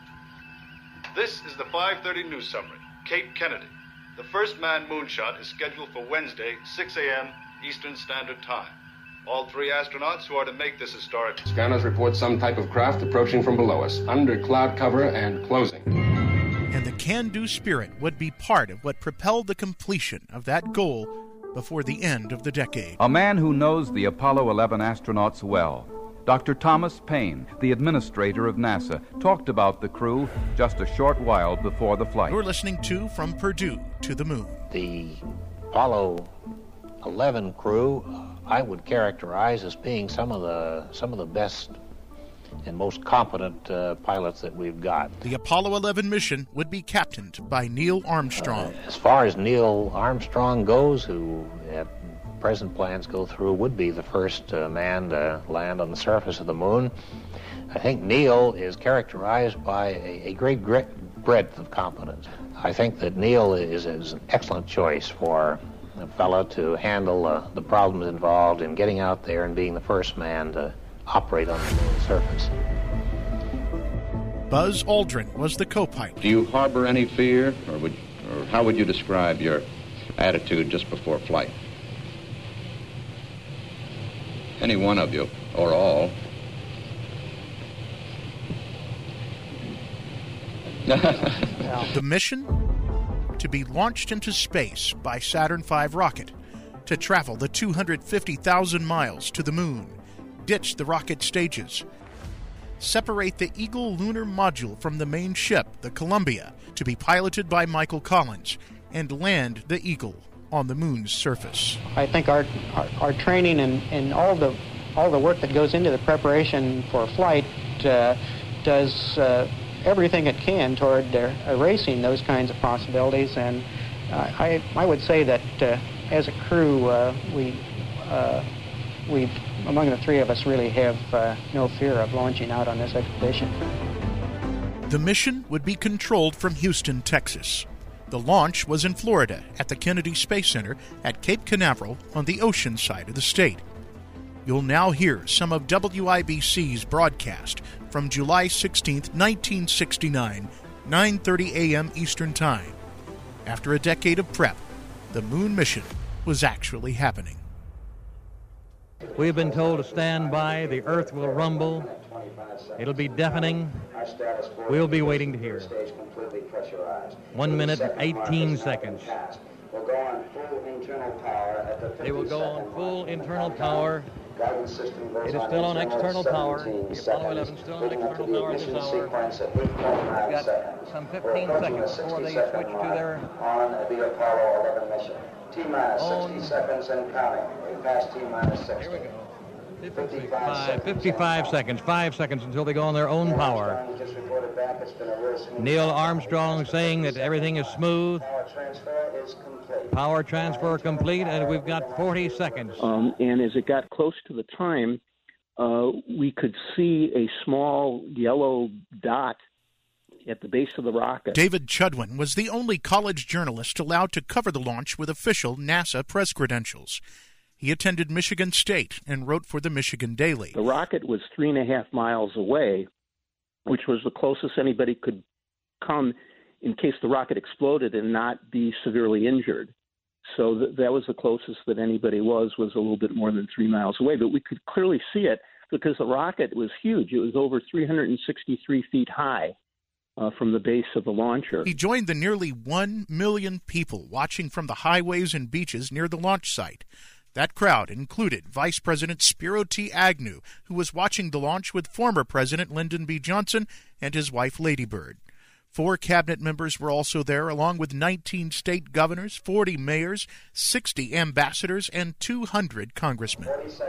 This is the five thirty news summary. Cape Kennedy. The first manned moonshot is scheduled for Wednesday, six a.m. Eastern Standard Time. All three astronauts who are to make this historic... Scanners report some type of craft approaching from below us, under cloud cover and closing. And the can-do spirit would be part of what propelled the completion of that goal before the end of the decade. A man who knows the Apollo eleven astronauts well, Doctor Thomas Paine, the administrator of NASA, talked about the crew just a short while before the flight. You're listening to From Purdue to the Moon. The Apollo eleven crew, I would characterize as being some of the some of the best and most competent uh, pilots that we've got. The Apollo eleven mission would be captained by Neil Armstrong. Uh, as far as Neil Armstrong goes, who at present plans go through, would be the first uh, man to land on the surface of the moon. I think Neil is characterized by a, a great breadth of competence. I think that Neil is, is an excellent choice for a fellow to handle uh, the problems involved in getting out there and being the first man to operate on the moon's surface. Buzz Aldrin was the co-pilot. Do you harbor any fear, or, would, or how would you describe your attitude just before flight? Any one of you, or all. The mission? To be launched into space by Saturn five rocket, to travel the two hundred fifty thousand miles to the moon, ditch the rocket stages, separate the Eagle lunar module from the main ship, the Columbia, to be piloted by Michael Collins, and land the Eagle on the moon's surface. I think our our, our training and, and all the all the work that goes into the preparation for flight uh, does uh, everything it can toward uh, erasing those kinds of possibilities. And uh, I I would say that uh, as a crew uh, we uh, we, among the three of us, really have uh, no fear of launching out on this expedition. The mission would be controlled from Houston, Texas. The launch was in Florida at the Kennedy Space Center at Cape Canaveral on the ocean side of the state. You'll now hear some of W I B C's broadcast from July sixteenth, nineteen sixty-nine, nine thirty a.m. Eastern Time. After a decade of prep, the moon mission was actually happening. We've been told to stand by. The Earth will rumble. It'll be deafening. We'll be waiting to hear. One minute and eighteen seconds. They will go on full internal power. It is still on external power. The Apollo eleven is still on external power this hour. We've got some fifteen seconds before they switch to their on the Apollo eleven mission. T-minus sixty seconds and counting. We passed T-minus sixty. Here we go. fifty-five, fifty-five seconds, five seconds until they go on their own power. Neil Armstrong saying that everything is smooth. Power transfer complete, and we've got forty seconds. Um, and as it got close to the time, uh, we could see a small yellow dot at the base of the rocket. David Chudwin was the only college journalist allowed to cover the launch with official NASA press credentials. He attended Michigan State and wrote for the Michigan Daily. The rocket was three and a half miles away, which was the closest anybody could come in case the rocket exploded and not be severely injured. So th- that was the closest that anybody was, was a little bit more than three miles away. But we could clearly see it because the rocket was huge. It was over three hundred sixty-three feet high uh, from the base of the launcher. He joined the nearly one million people watching from the highways and beaches near the launch site. That crowd included Vice President Spiro T. Agnew, who was watching the launch with former President Lyndon B. Johnson and his wife Lady Bird. Four cabinet members were also there, along with nineteen state governors, forty mayors, sixty ambassadors, and two hundred congressmen.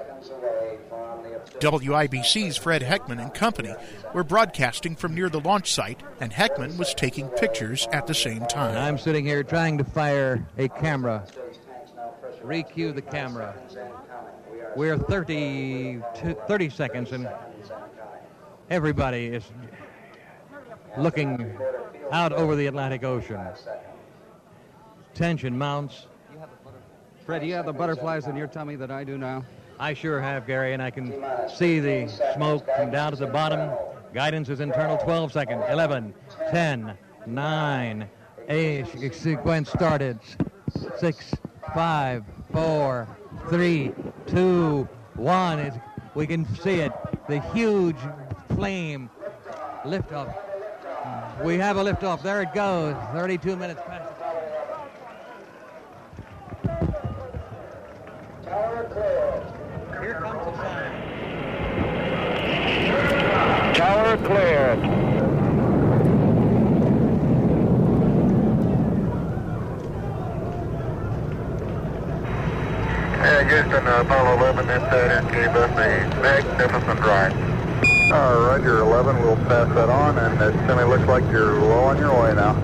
W I B C's Fred Heckman and company were broadcasting from near the launch site, and Heckman was taking pictures at the same time. I'm sitting here trying to fire a camera. Recue the camera. We're thirty, thirty seconds, and everybody is looking out over the Atlantic Ocean. Tension mounts. Fred, do you have the butterflies in your tummy that I do now? I sure have, Gary, and I can see the smoke come down to the bottom. Guidance is internal, twelve seconds, eleven, ten, nine, eight, sequence started, six, five, four, three, two, one. It's, we can see it, the huge flame liftoff. We have a liftoff. There it goes. thirty-two minutes past. Here comes the sign. Tower cleared. Yeah, Houston, uh, Apollo eleven inside and gave us a magnificent ride. Uh, Roger, eleven, we'll pass that on, and it certainly looks like you're well on your way now.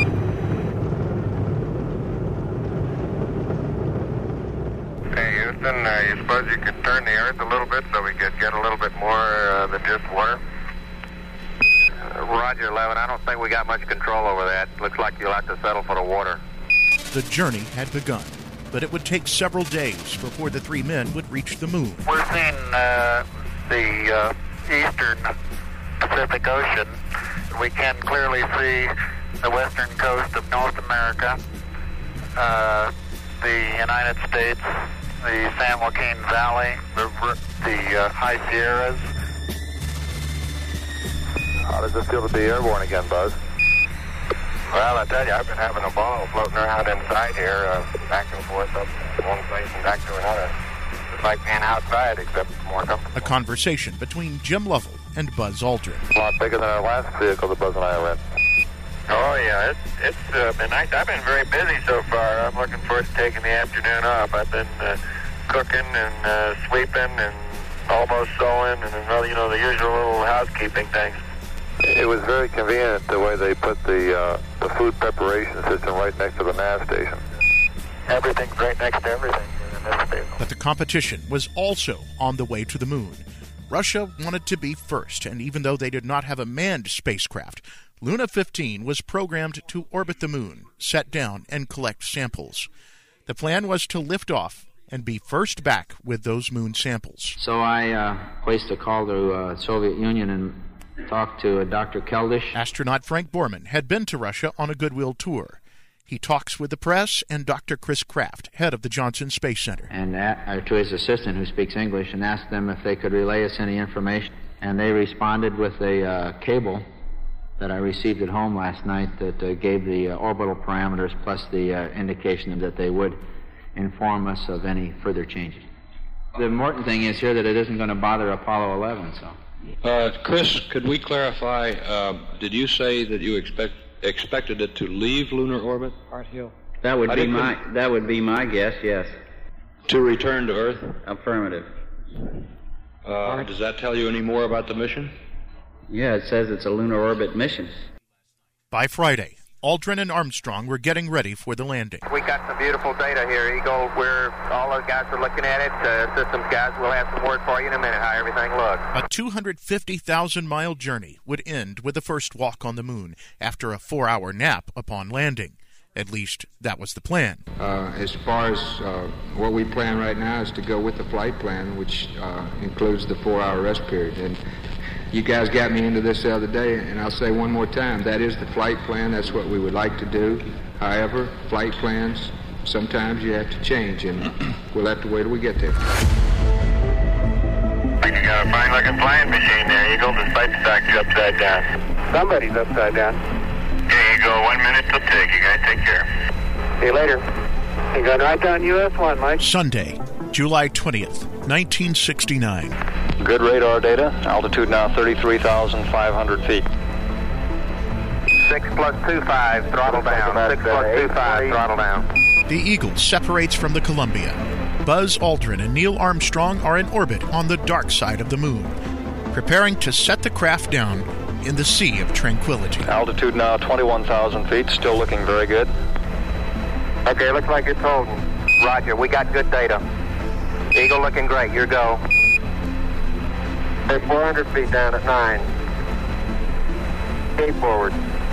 Hey, Houston, uh, you suppose you could turn the Earth a little bit so we could get a little bit more uh, than just water? Uh, Roger, eleven, I don't think we got much control over that. Looks like you'll have to settle for the water. The journey had begun, but it would take several days before the three men would reach the moon. We're seeing uh, the uh, eastern Pacific Ocean. We can clearly see the western coast of North America, uh, the United States, the San Joaquin Valley, the, the uh, High Sierras. How does it feel to be airborne again, Buzz? Well, I tell you, I've been having a ball floating around inside here, uh, back and forth up one place and back to another. It's like being outside, except more comfortable. A conversation between Jim Lovell and Buzz Aldrin. A lot bigger than our last vehicle that Buzz and I were in. Oh, yeah, it's, it's uh, been nice. I've been very busy so far. I'm looking forward to taking the afternoon off. I've been uh, cooking and uh, sweeping and almost sewing and, you know, the usual little housekeeping things. It was very convenient the way they put the uh, the food preparation system right next to the nav station. Everything's right next to everything. But the competition was also on the way to the moon. Russia wanted to be first, and even though they did not have a manned spacecraft, Luna fifteen was programmed to orbit the moon, set down, and collect samples. The plan was to lift off and be first back with those moon samples. So I uh, placed a call to uh, Soviet Union and talked to uh, Doctor Keldysh. Astronaut Frank Borman had been to Russia on a goodwill tour. He talks with the press and Doctor Chris Kraft, head of the Johnson Space Center. And uh, to his assistant, who speaks English, and asked them if they could relay us any information. And they responded with a uh, cable that I received at home last night that uh, gave the uh, orbital parameters plus the uh, indication that they would inform us of any further changes. The important thing is here that it isn't going to bother Apollo eleven. So, uh, Chris, could we clarify? Uh, did you say that you expect expected it to leave lunar orbit? Art Hill. That would be my that would be my guess. Yes. To return to Earth? Affirmative. Uh, does that tell you any more about the mission? Yeah, it says it's a lunar orbit mission. By Friday, Aldrin and Armstrong were getting ready for the landing. We got some beautiful data here, Eagle. We're all the guys are looking at it. Uh, systems guys, we'll have some word for you in a minute how everything looks. A two hundred fifty thousand mile journey would end with the first walk on the moon after a four-hour nap upon landing. At least, that was the plan. Uh, as far as uh, what we plan right now is to go with the flight plan, which uh, includes the four-hour rest period. And you guys got me into this the other day, and I'll say one more time, that is the flight plan. That's what we would like to do. However, flight plans, sometimes you have to change, and we'll have to wait till we get there. You got a fine-looking flying machine there, Eagle, despite the fact you're upside down. Somebody's upside down. Here you go, one minute till tick. You guys take care. See you later. You got right down U S one, Mike. Sunday, July twentieth, nineteen sixty-nine. Good radar data. Altitude now thirty-three thousand five hundred feet. Six plus two five, throttle down. Six plus two five, throttle down. The Eagle separates from the Columbia. Buzz Aldrin and Neil Armstrong are in orbit on the dark side of the moon, preparing to set the craft down in the Sea of Tranquility. Altitude now twenty-one thousand feet, still looking very good. Okay, looks like it's holding. Roger, we got good data. Eagle looking great, your go. Hey, four hundred feet down at nine. Eight forward.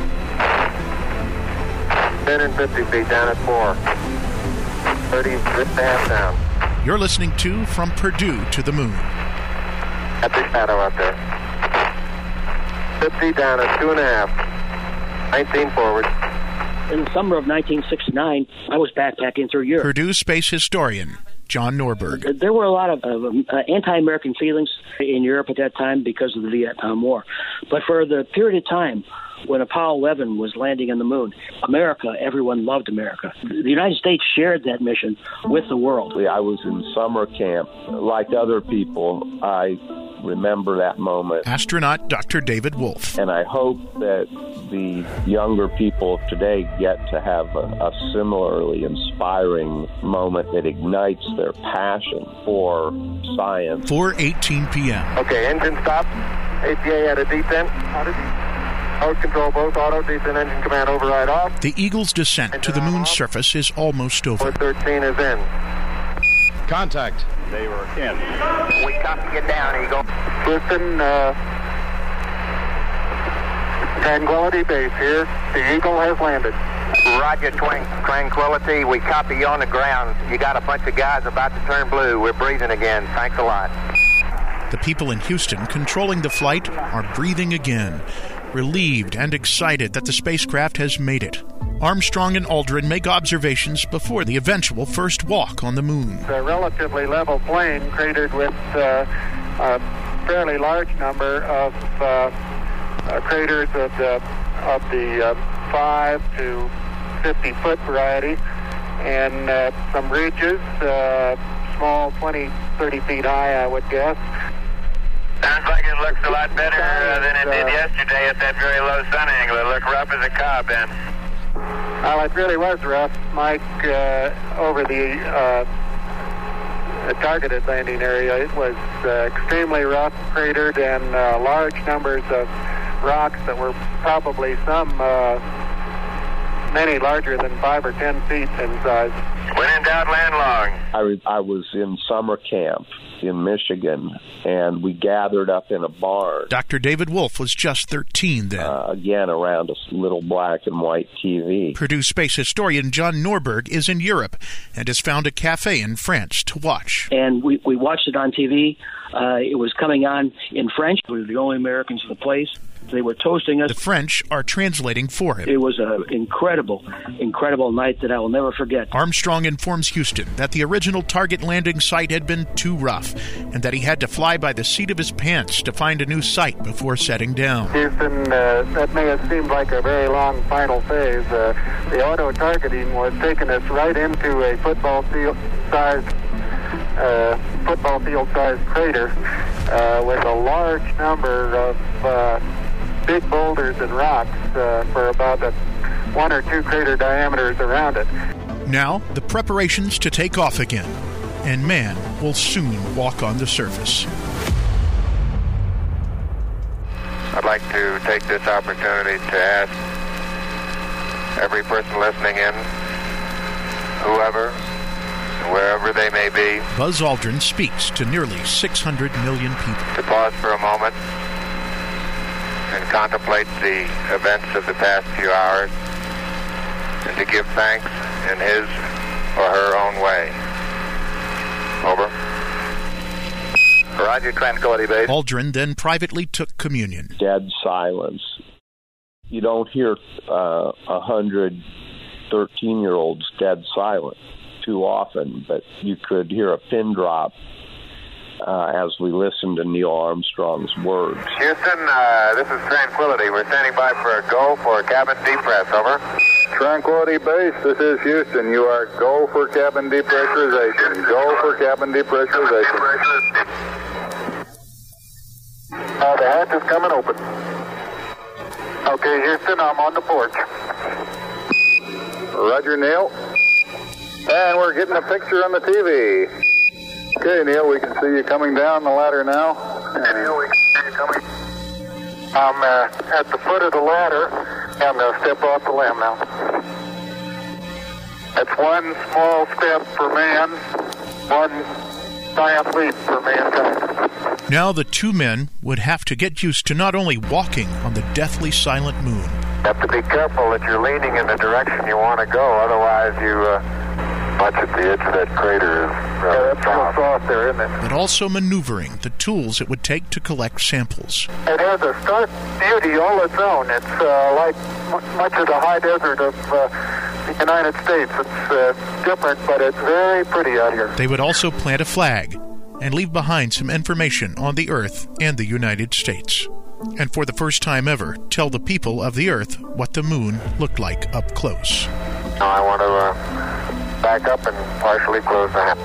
ten and fifty feet down at four. thirty, zip and a half down. You're listening to From Purdue to the Moon. Got the shadow out there. fifty down at two and a half. nineteen forward. In the summer of nineteen sixty-nine, I was backpacking through Europe. Purdue space historian John Norberg. There were a lot of uh, anti-American feelings in Europe at that time because of the Vietnam War. But for the period of time when Apollo eleven was landing on the moon, America, everyone loved America. The United States shared that mission with the world. I was in summer camp. Like other people, I remember that moment. Astronaut Doctor David Wolf. And I hope that the younger people of today get to have a, a similarly inspiring moment that ignites their passion for science. four eighteen p.m. Okay, engine stop. A P A at a descent. Mode control both auto, descent engine command override off. The Eagle's descent engine to the moon's off. Surface is almost over. four thirteen is in. Contact. They were in. We copy you down, Eagle. Listen, uh, Tranquility Base here. The Eagle has landed. Roger, twang, Tranquility. We copy you on the ground. You got a bunch of guys about to turn blue. We're breathing again. Thanks a lot. The people in Houston controlling the flight are breathing again, relieved and excited that the spacecraft has made it. Armstrong and Aldrin make observations before the eventual first walk on the moon. It's a relatively level plain cratered with uh, a fairly large number of uh, uh, craters of the, of the uh, five to fifty foot variety, and uh, some ridges, uh, small, twenty, thirty feet high, I would guess. Sounds like it looks a lot better uh, than it did yesterday at that very low sun angle. It looked rough as a cob then. Well, it really was rough, Mike, uh, over the uh, targeted landing area. It was uh, extremely rough, cratered, and uh, large numbers of rocks that were probably some uh, many larger than five or ten feet in size. When in doubt, land long. I, was, I was in summer camp in Michigan, and we gathered up in a barn. Doctor David Wolf was just thirteen then. Uh, again, around a little black and white T V. Purdue space historian John Norberg is in Europe and has found a cafe in France to watch. And we, we watched it on T V. Uh, it was coming on in French. We were the only Americans in the place. They were toasting us. The French are translating for him. It was an incredible, incredible night that I will never forget. Armstrong informs Houston that the original target landing site had been too rough and that he had to fly by the seat of his pants to find a new site before setting down. Houston, uh, that may have seemed like a very long final phase. Uh, the auto-targeting was taking us right into a football field-sized uh, football field-sized crater uh, with a large number of uh, big boulders and rocks uh, for about a one or two crater diameters around it. Now, the preparations to take off again, and man will soon walk on the surface. I'd like to take this opportunity to ask every person listening in, whoever, wherever they may be, Buzz Aldrin speaks to nearly six hundred million people. To pause for a moment and contemplate the events of the past few hours, and to give thanks in his or her own way. Over. Roger, Tranquility Base. Aldrin then privately took communion. Dead silence. You don't hear uh, a hundred thirteen-year-olds dead silent too often, but you could hear a pin drop Uh, as we listen to Neil Armstrong's words. Houston, uh, this is Tranquility. We're standing by for a go for cabin depress, over. Tranquility Base, this is Houston. You are go for cabin depressurization. Go for cabin depressurization. Uh, the hatch is coming open. Okay, Houston, I'm on the porch. Roger, Neil. And we're getting a picture on the T V. Okay, Neil, we can see you coming down the ladder now. Okay, Neil, we can see you coming. I'm uh, at the foot of the ladder. I'm going to step off the limb now. That's one small step for man, one giant leap for mankind. Now the two men would have to get used to not only walking on the deathly silent moon. You have to be careful that you're leaning in the direction you want to go, otherwise you... Uh, much at the edge of that crater is rather yeah, that's soft. soft there, isn't it? But also maneuvering the tools it would take to collect samples. It has a stark beauty all its own. It's uh, like m- much of the high desert of uh, the United States. It's uh, different, but it's very pretty out here. They would also plant a flag and leave behind some information on the Earth and the United States. And for the first time ever, tell the people of the Earth what the moon looked like up close. Now I want to... Uh, back up and partially close the hatch.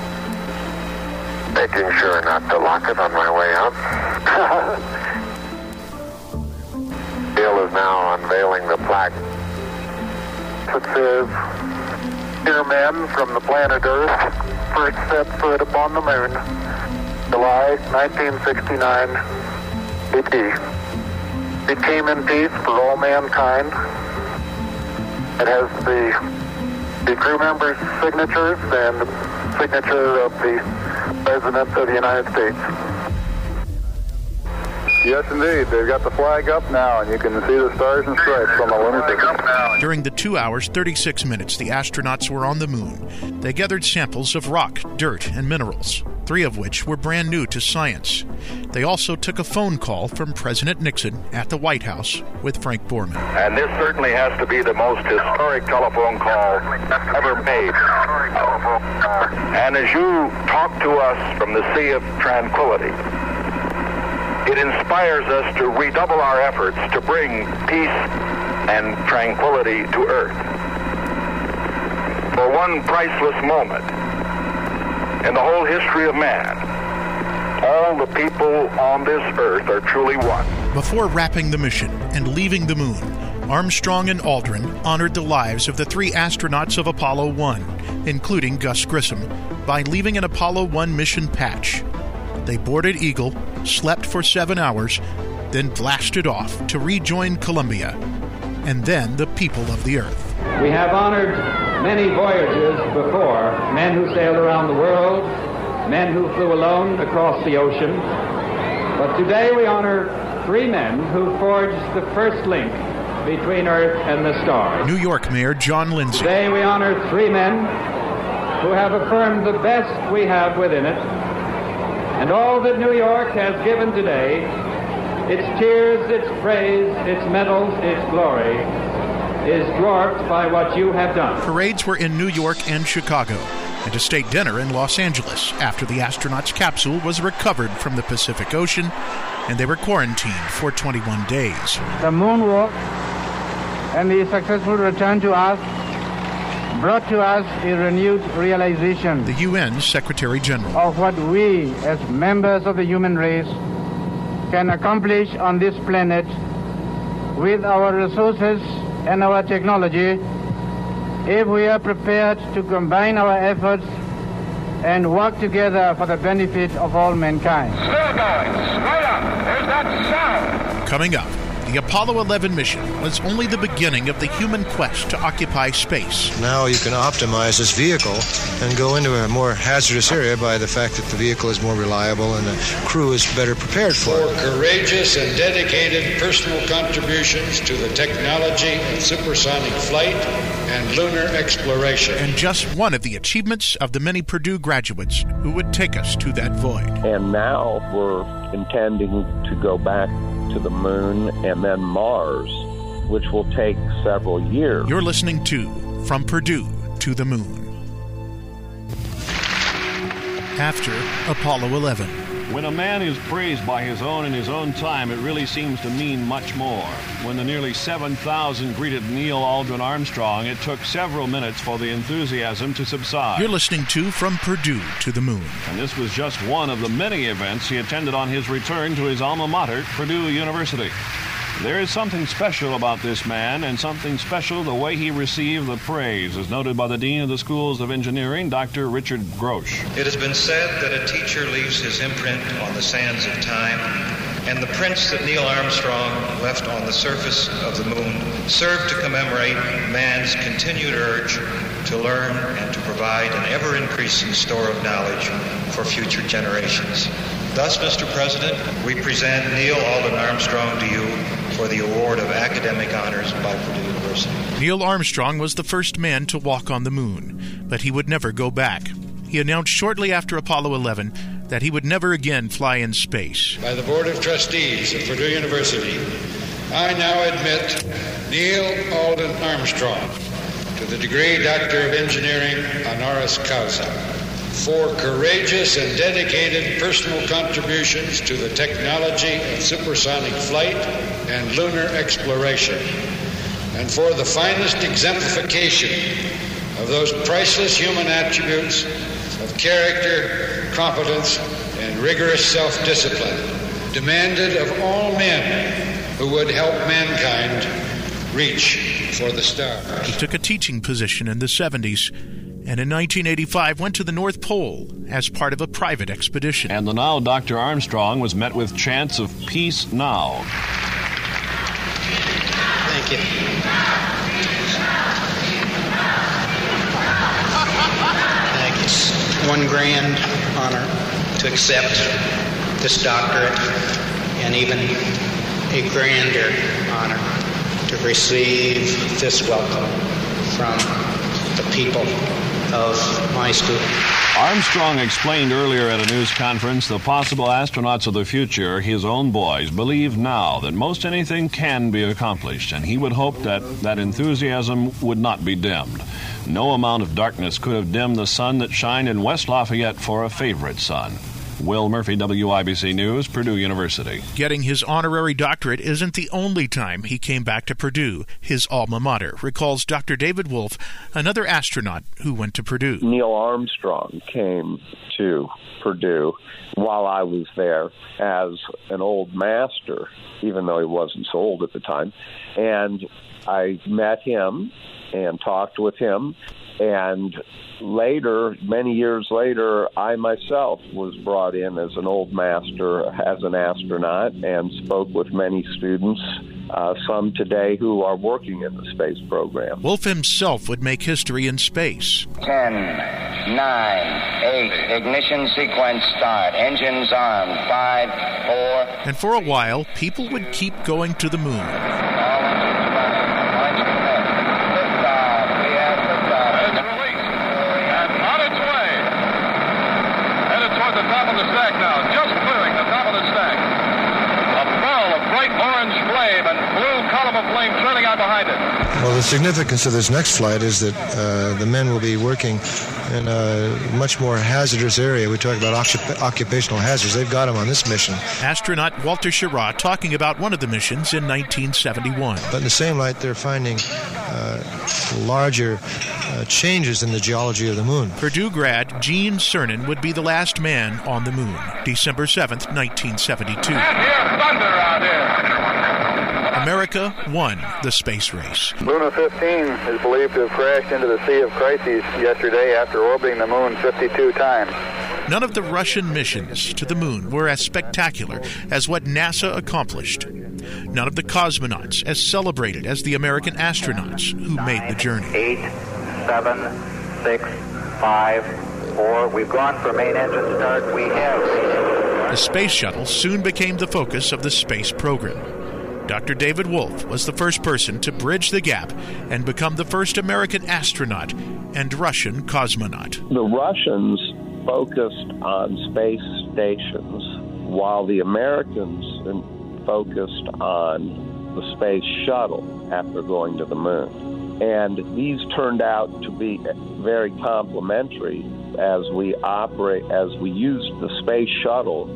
Making sure not to lock it on my way out. Bill is now unveiling the plaque. It says, "Dear men from the planet Earth, first set foot upon the moon, July nineteen sixty-nine, A D. It came in peace for all mankind. It has the The crew members' signatures and the signature of the President of the United States." Yes, indeed. They've got the flag up now, and you can see the stars and stripes on the lunar surface. During the two hours, thirty-six minutes the astronauts were on the moon, they gathered samples of rock, dirt, and minerals, three of which were brand new to science. They also took a phone call from President Nixon at the White House with Frank Borman. And this certainly has to be the most historic telephone call ever made. And as you talk to us from the Sea of Tranquility, it inspires us to redouble our efforts to bring peace and tranquility to Earth. For one priceless moment in the whole history of man, all the people on this Earth are truly one. Before wrapping the mission and leaving the moon, Armstrong and Aldrin honored the lives of the three astronauts of Apollo one, including Gus Grissom, by leaving an Apollo one mission patch. They boarded Eagle, slept for seven hours, then blasted off to rejoin Columbia, and then the people of the Earth. We have honored many voyages before, men who sailed around the world, men who flew alone across the ocean. But today we honor three men who forged the first link between Earth and the stars. New York Mayor John Lindsay. Today we honor three men who have affirmed the best we have within it. And all that New York has given today, its tears, its praise, its medals, its glory, is dwarfed by what you have done. Parades were in New York and Chicago, and a state dinner in Los Angeles after the astronauts' capsule was recovered from the Pacific Ocean, and they were quarantined for twenty-one days. The moonwalk and the successful return to Earth brought to us a renewed realization. The U N Secretary General. Of what we, as members of the human race, can accomplish on this planet with our resources and our technology if we are prepared to combine our efforts and work together for the benefit of all mankind. Still going, straight up. There's that sound. Coming up, the Apollo eleven mission was only the beginning of the human quest to occupy space. Now you can optimize this vehicle and go into a more hazardous area by the fact that the vehicle is more reliable and the crew is better prepared for it. For courageous and dedicated personal contributions to the technology of supersonic flight and lunar exploration. And just one of the achievements of the many Purdue graduates who would take us to that void. And now we're intending to go back to the moon and then Mars, which will take several years. You're listening to From Purdue to the Moon. After Apollo eleven. When a man is praised by his own in his own time, it really seems to mean much more. When the nearly seven thousand greeted Neil Aldrin Armstrong, it took several minutes for the enthusiasm to subside. You're listening to From Purdue to the Moon. And this was just one of the many events he attended on his return to his alma mater, Purdue University. There is something special about this man, and something special the way he received the praise, as noted by the Dean of the Schools of Engineering, Doctor Richard Grosch. It has been said that a teacher leaves his imprint on the sands of time, and the prints that Neil Armstrong left on the surface of the moon serve to commemorate man's continued urge to learn and to provide an ever-increasing store of knowledge for future generations. Thus, Mister President, we present Neil Aldrin Armstrong to you for the award of academic honors by Purdue University. Neil Armstrong was the first man to walk on the moon, but he would never go back. He announced shortly after Apollo eleven that he would never again fly in space. By the Board of Trustees of Purdue University, I now admit Neil Aldrin Armstrong to the degree Doctor of Engineering honoris causa for courageous and dedicated personal contributions to the technology of supersonic flight and lunar exploration, and for the finest exemplification of those priceless human attributes of character, competence, and rigorous self-discipline demanded of all men who would help mankind reach for the stars. He took a teaching position in the seventies, and in nineteen eighty-five went to the North Pole as part of a private expedition. And the now Doctor Armstrong was met with chants of peace now. Thank you. Thank you. It's one grand honor to accept this doctorate, and even a grander honor to receive this welcome from the people of my school. Armstrong explained earlier at a news conference the possible astronauts of the future, his own boys, believe now that most anything can be accomplished, and he would hope that that enthusiasm would not be dimmed. No amount of darkness could have dimmed the sun that shined in West Lafayette for a favorite son. Will Murphy, W I B C News, Purdue University. Getting his honorary doctorate isn't the only time he came back to Purdue, his alma mater, recalls Doctor David Wolf, another astronaut who went to Purdue. Neil Armstrong came to Purdue while I was there as an old master, even though he wasn't so old at the time. And I met him and talked with him. And later, many years later, I myself was brought in as an old master, as an astronaut, and spoke with many students uh, some today who are working in the space program. Wolf himself would make history in space. Ten, nine, eight, ignition sequence start, engines armed, five, four. And for a while, people would keep going to the moon. The top of the stack now, just clearing the top of the stack. A ball of bright orange flame and blue column of flame trailing out behind it. Well, the significance of this next flight is that uh, the men will be working in a much more hazardous area. We talk about occup- occupational hazards. They've got them on this mission. Astronaut Walter Schirra talking about one of the missions in nineteen seventy-one. But in the same light, they're finding uh, larger uh, changes in the geology of the moon. Purdue grad Gene Cernan would be the last man on the moon, December seventh, nineteen seventy-two. I hear thunder out here. America won the space race. Luna fifteen is believed to have crashed into the Sea of Crises yesterday after orbiting the moon fifty-two times. None of the Russian missions to the moon were as spectacular as what NASA accomplished. None of the cosmonauts as celebrated as the American astronauts who Nine, made the journey. Eight, seven, six, five, four. We've gone for main engine start. We have. The space shuttle soon became the focus of the space program. Doctor David Wolf was the first person to bridge the gap and become the first American astronaut and Russian cosmonaut. The Russians focused on space stations while the Americans focused on the space shuttle after going to the moon. And these turned out to be very complementary as we operate, as we used the space shuttle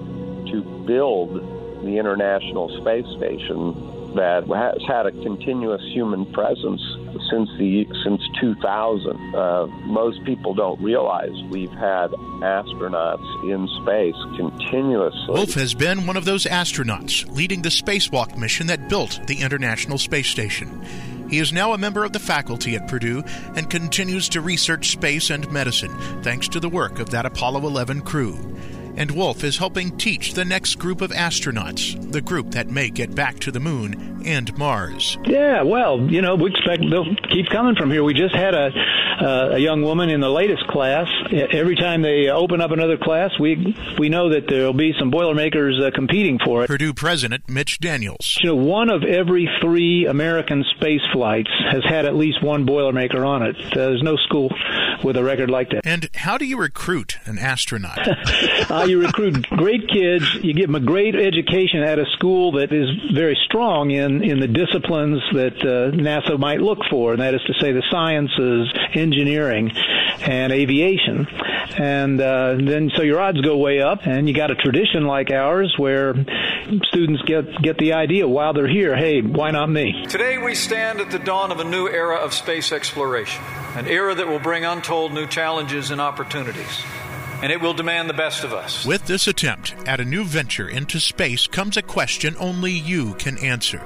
to build the International Space Station that has had a continuous human presence since the since two thousand. Uh, most people don't realize we've had astronauts in space continuously. Wolf has been one of those astronauts leading the spacewalk mission that built the International Space Station. He is now a member of the faculty at Purdue and continues to research space and medicine thanks to the work of that Apollo eleven crew. And Wolf is helping teach the next group of astronauts, the group that may get back to the moon and Mars. Yeah, well, you know, we expect they'll keep coming from here. We just had a uh, a young woman in the latest class. Every time they open up another class, we we know that there'll be some Boilermakers uh, competing for it. Purdue President Mitch Daniels. You know, one of every three American space flights has had at least one Boilermaker on it. Uh, there's no school with a record like that. And how do you recruit an astronaut? uh, you recruit great kids. You give them a great education at a school that is very strong in, in the disciplines that uh, NASA might look for, and that is to say the sciences, engineering, and aviation. And uh, then so your odds go way up, and you got a tradition like ours where students get, get the idea while they're here, hey, why not me? Today we stand at the dawn of a new era of space exploration, an era that will bring untold new challenges and opportunities. And it will demand the best of us. With this attempt at a new venture into space comes a question only you can answer.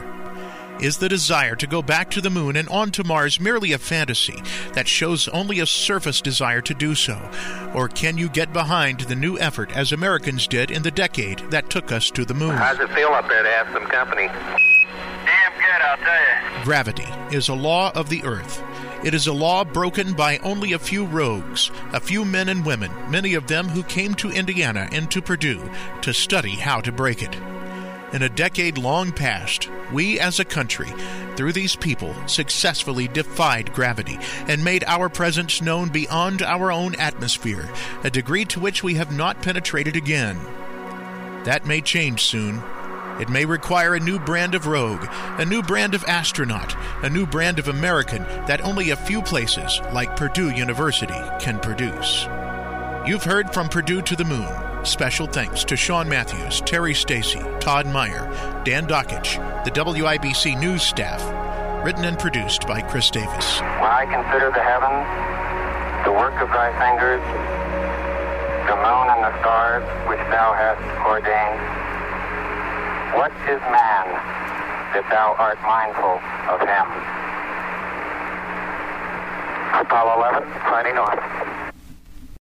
Is the desire to go back to the moon and onto Mars merely a fantasy that shows only a surface desire to do so? Or can you get behind the new effort as Americans did in the decade that took us to the moon? How's it feel up there to have some company? Damn good, I'll tell you. Gravity is a law of the Earth. It is a law broken by only a few rogues, a few men and women, many of them who came to Indiana and to Purdue to study how to break it. In a decade long past, we as a country, through these people, successfully defied gravity and made our presence known beyond our own atmosphere, a degree to which we have not penetrated again. That may change soon. It may require a new brand of rogue, a new brand of astronaut, a new brand of American that only a few places, like Purdue University, can produce. You've heard From Purdue to the Moon. Special thanks to Sean Matthews, Terry Stacy, Todd Meyer, Dan Dockich, the W I B C News staff. Written and produced by Chris Davis. When I consider the heavens, the work of thy fingers, the moon and the stars which thou hast ordained, what is man that thou art mindful of him? Apollo eleven, finding north.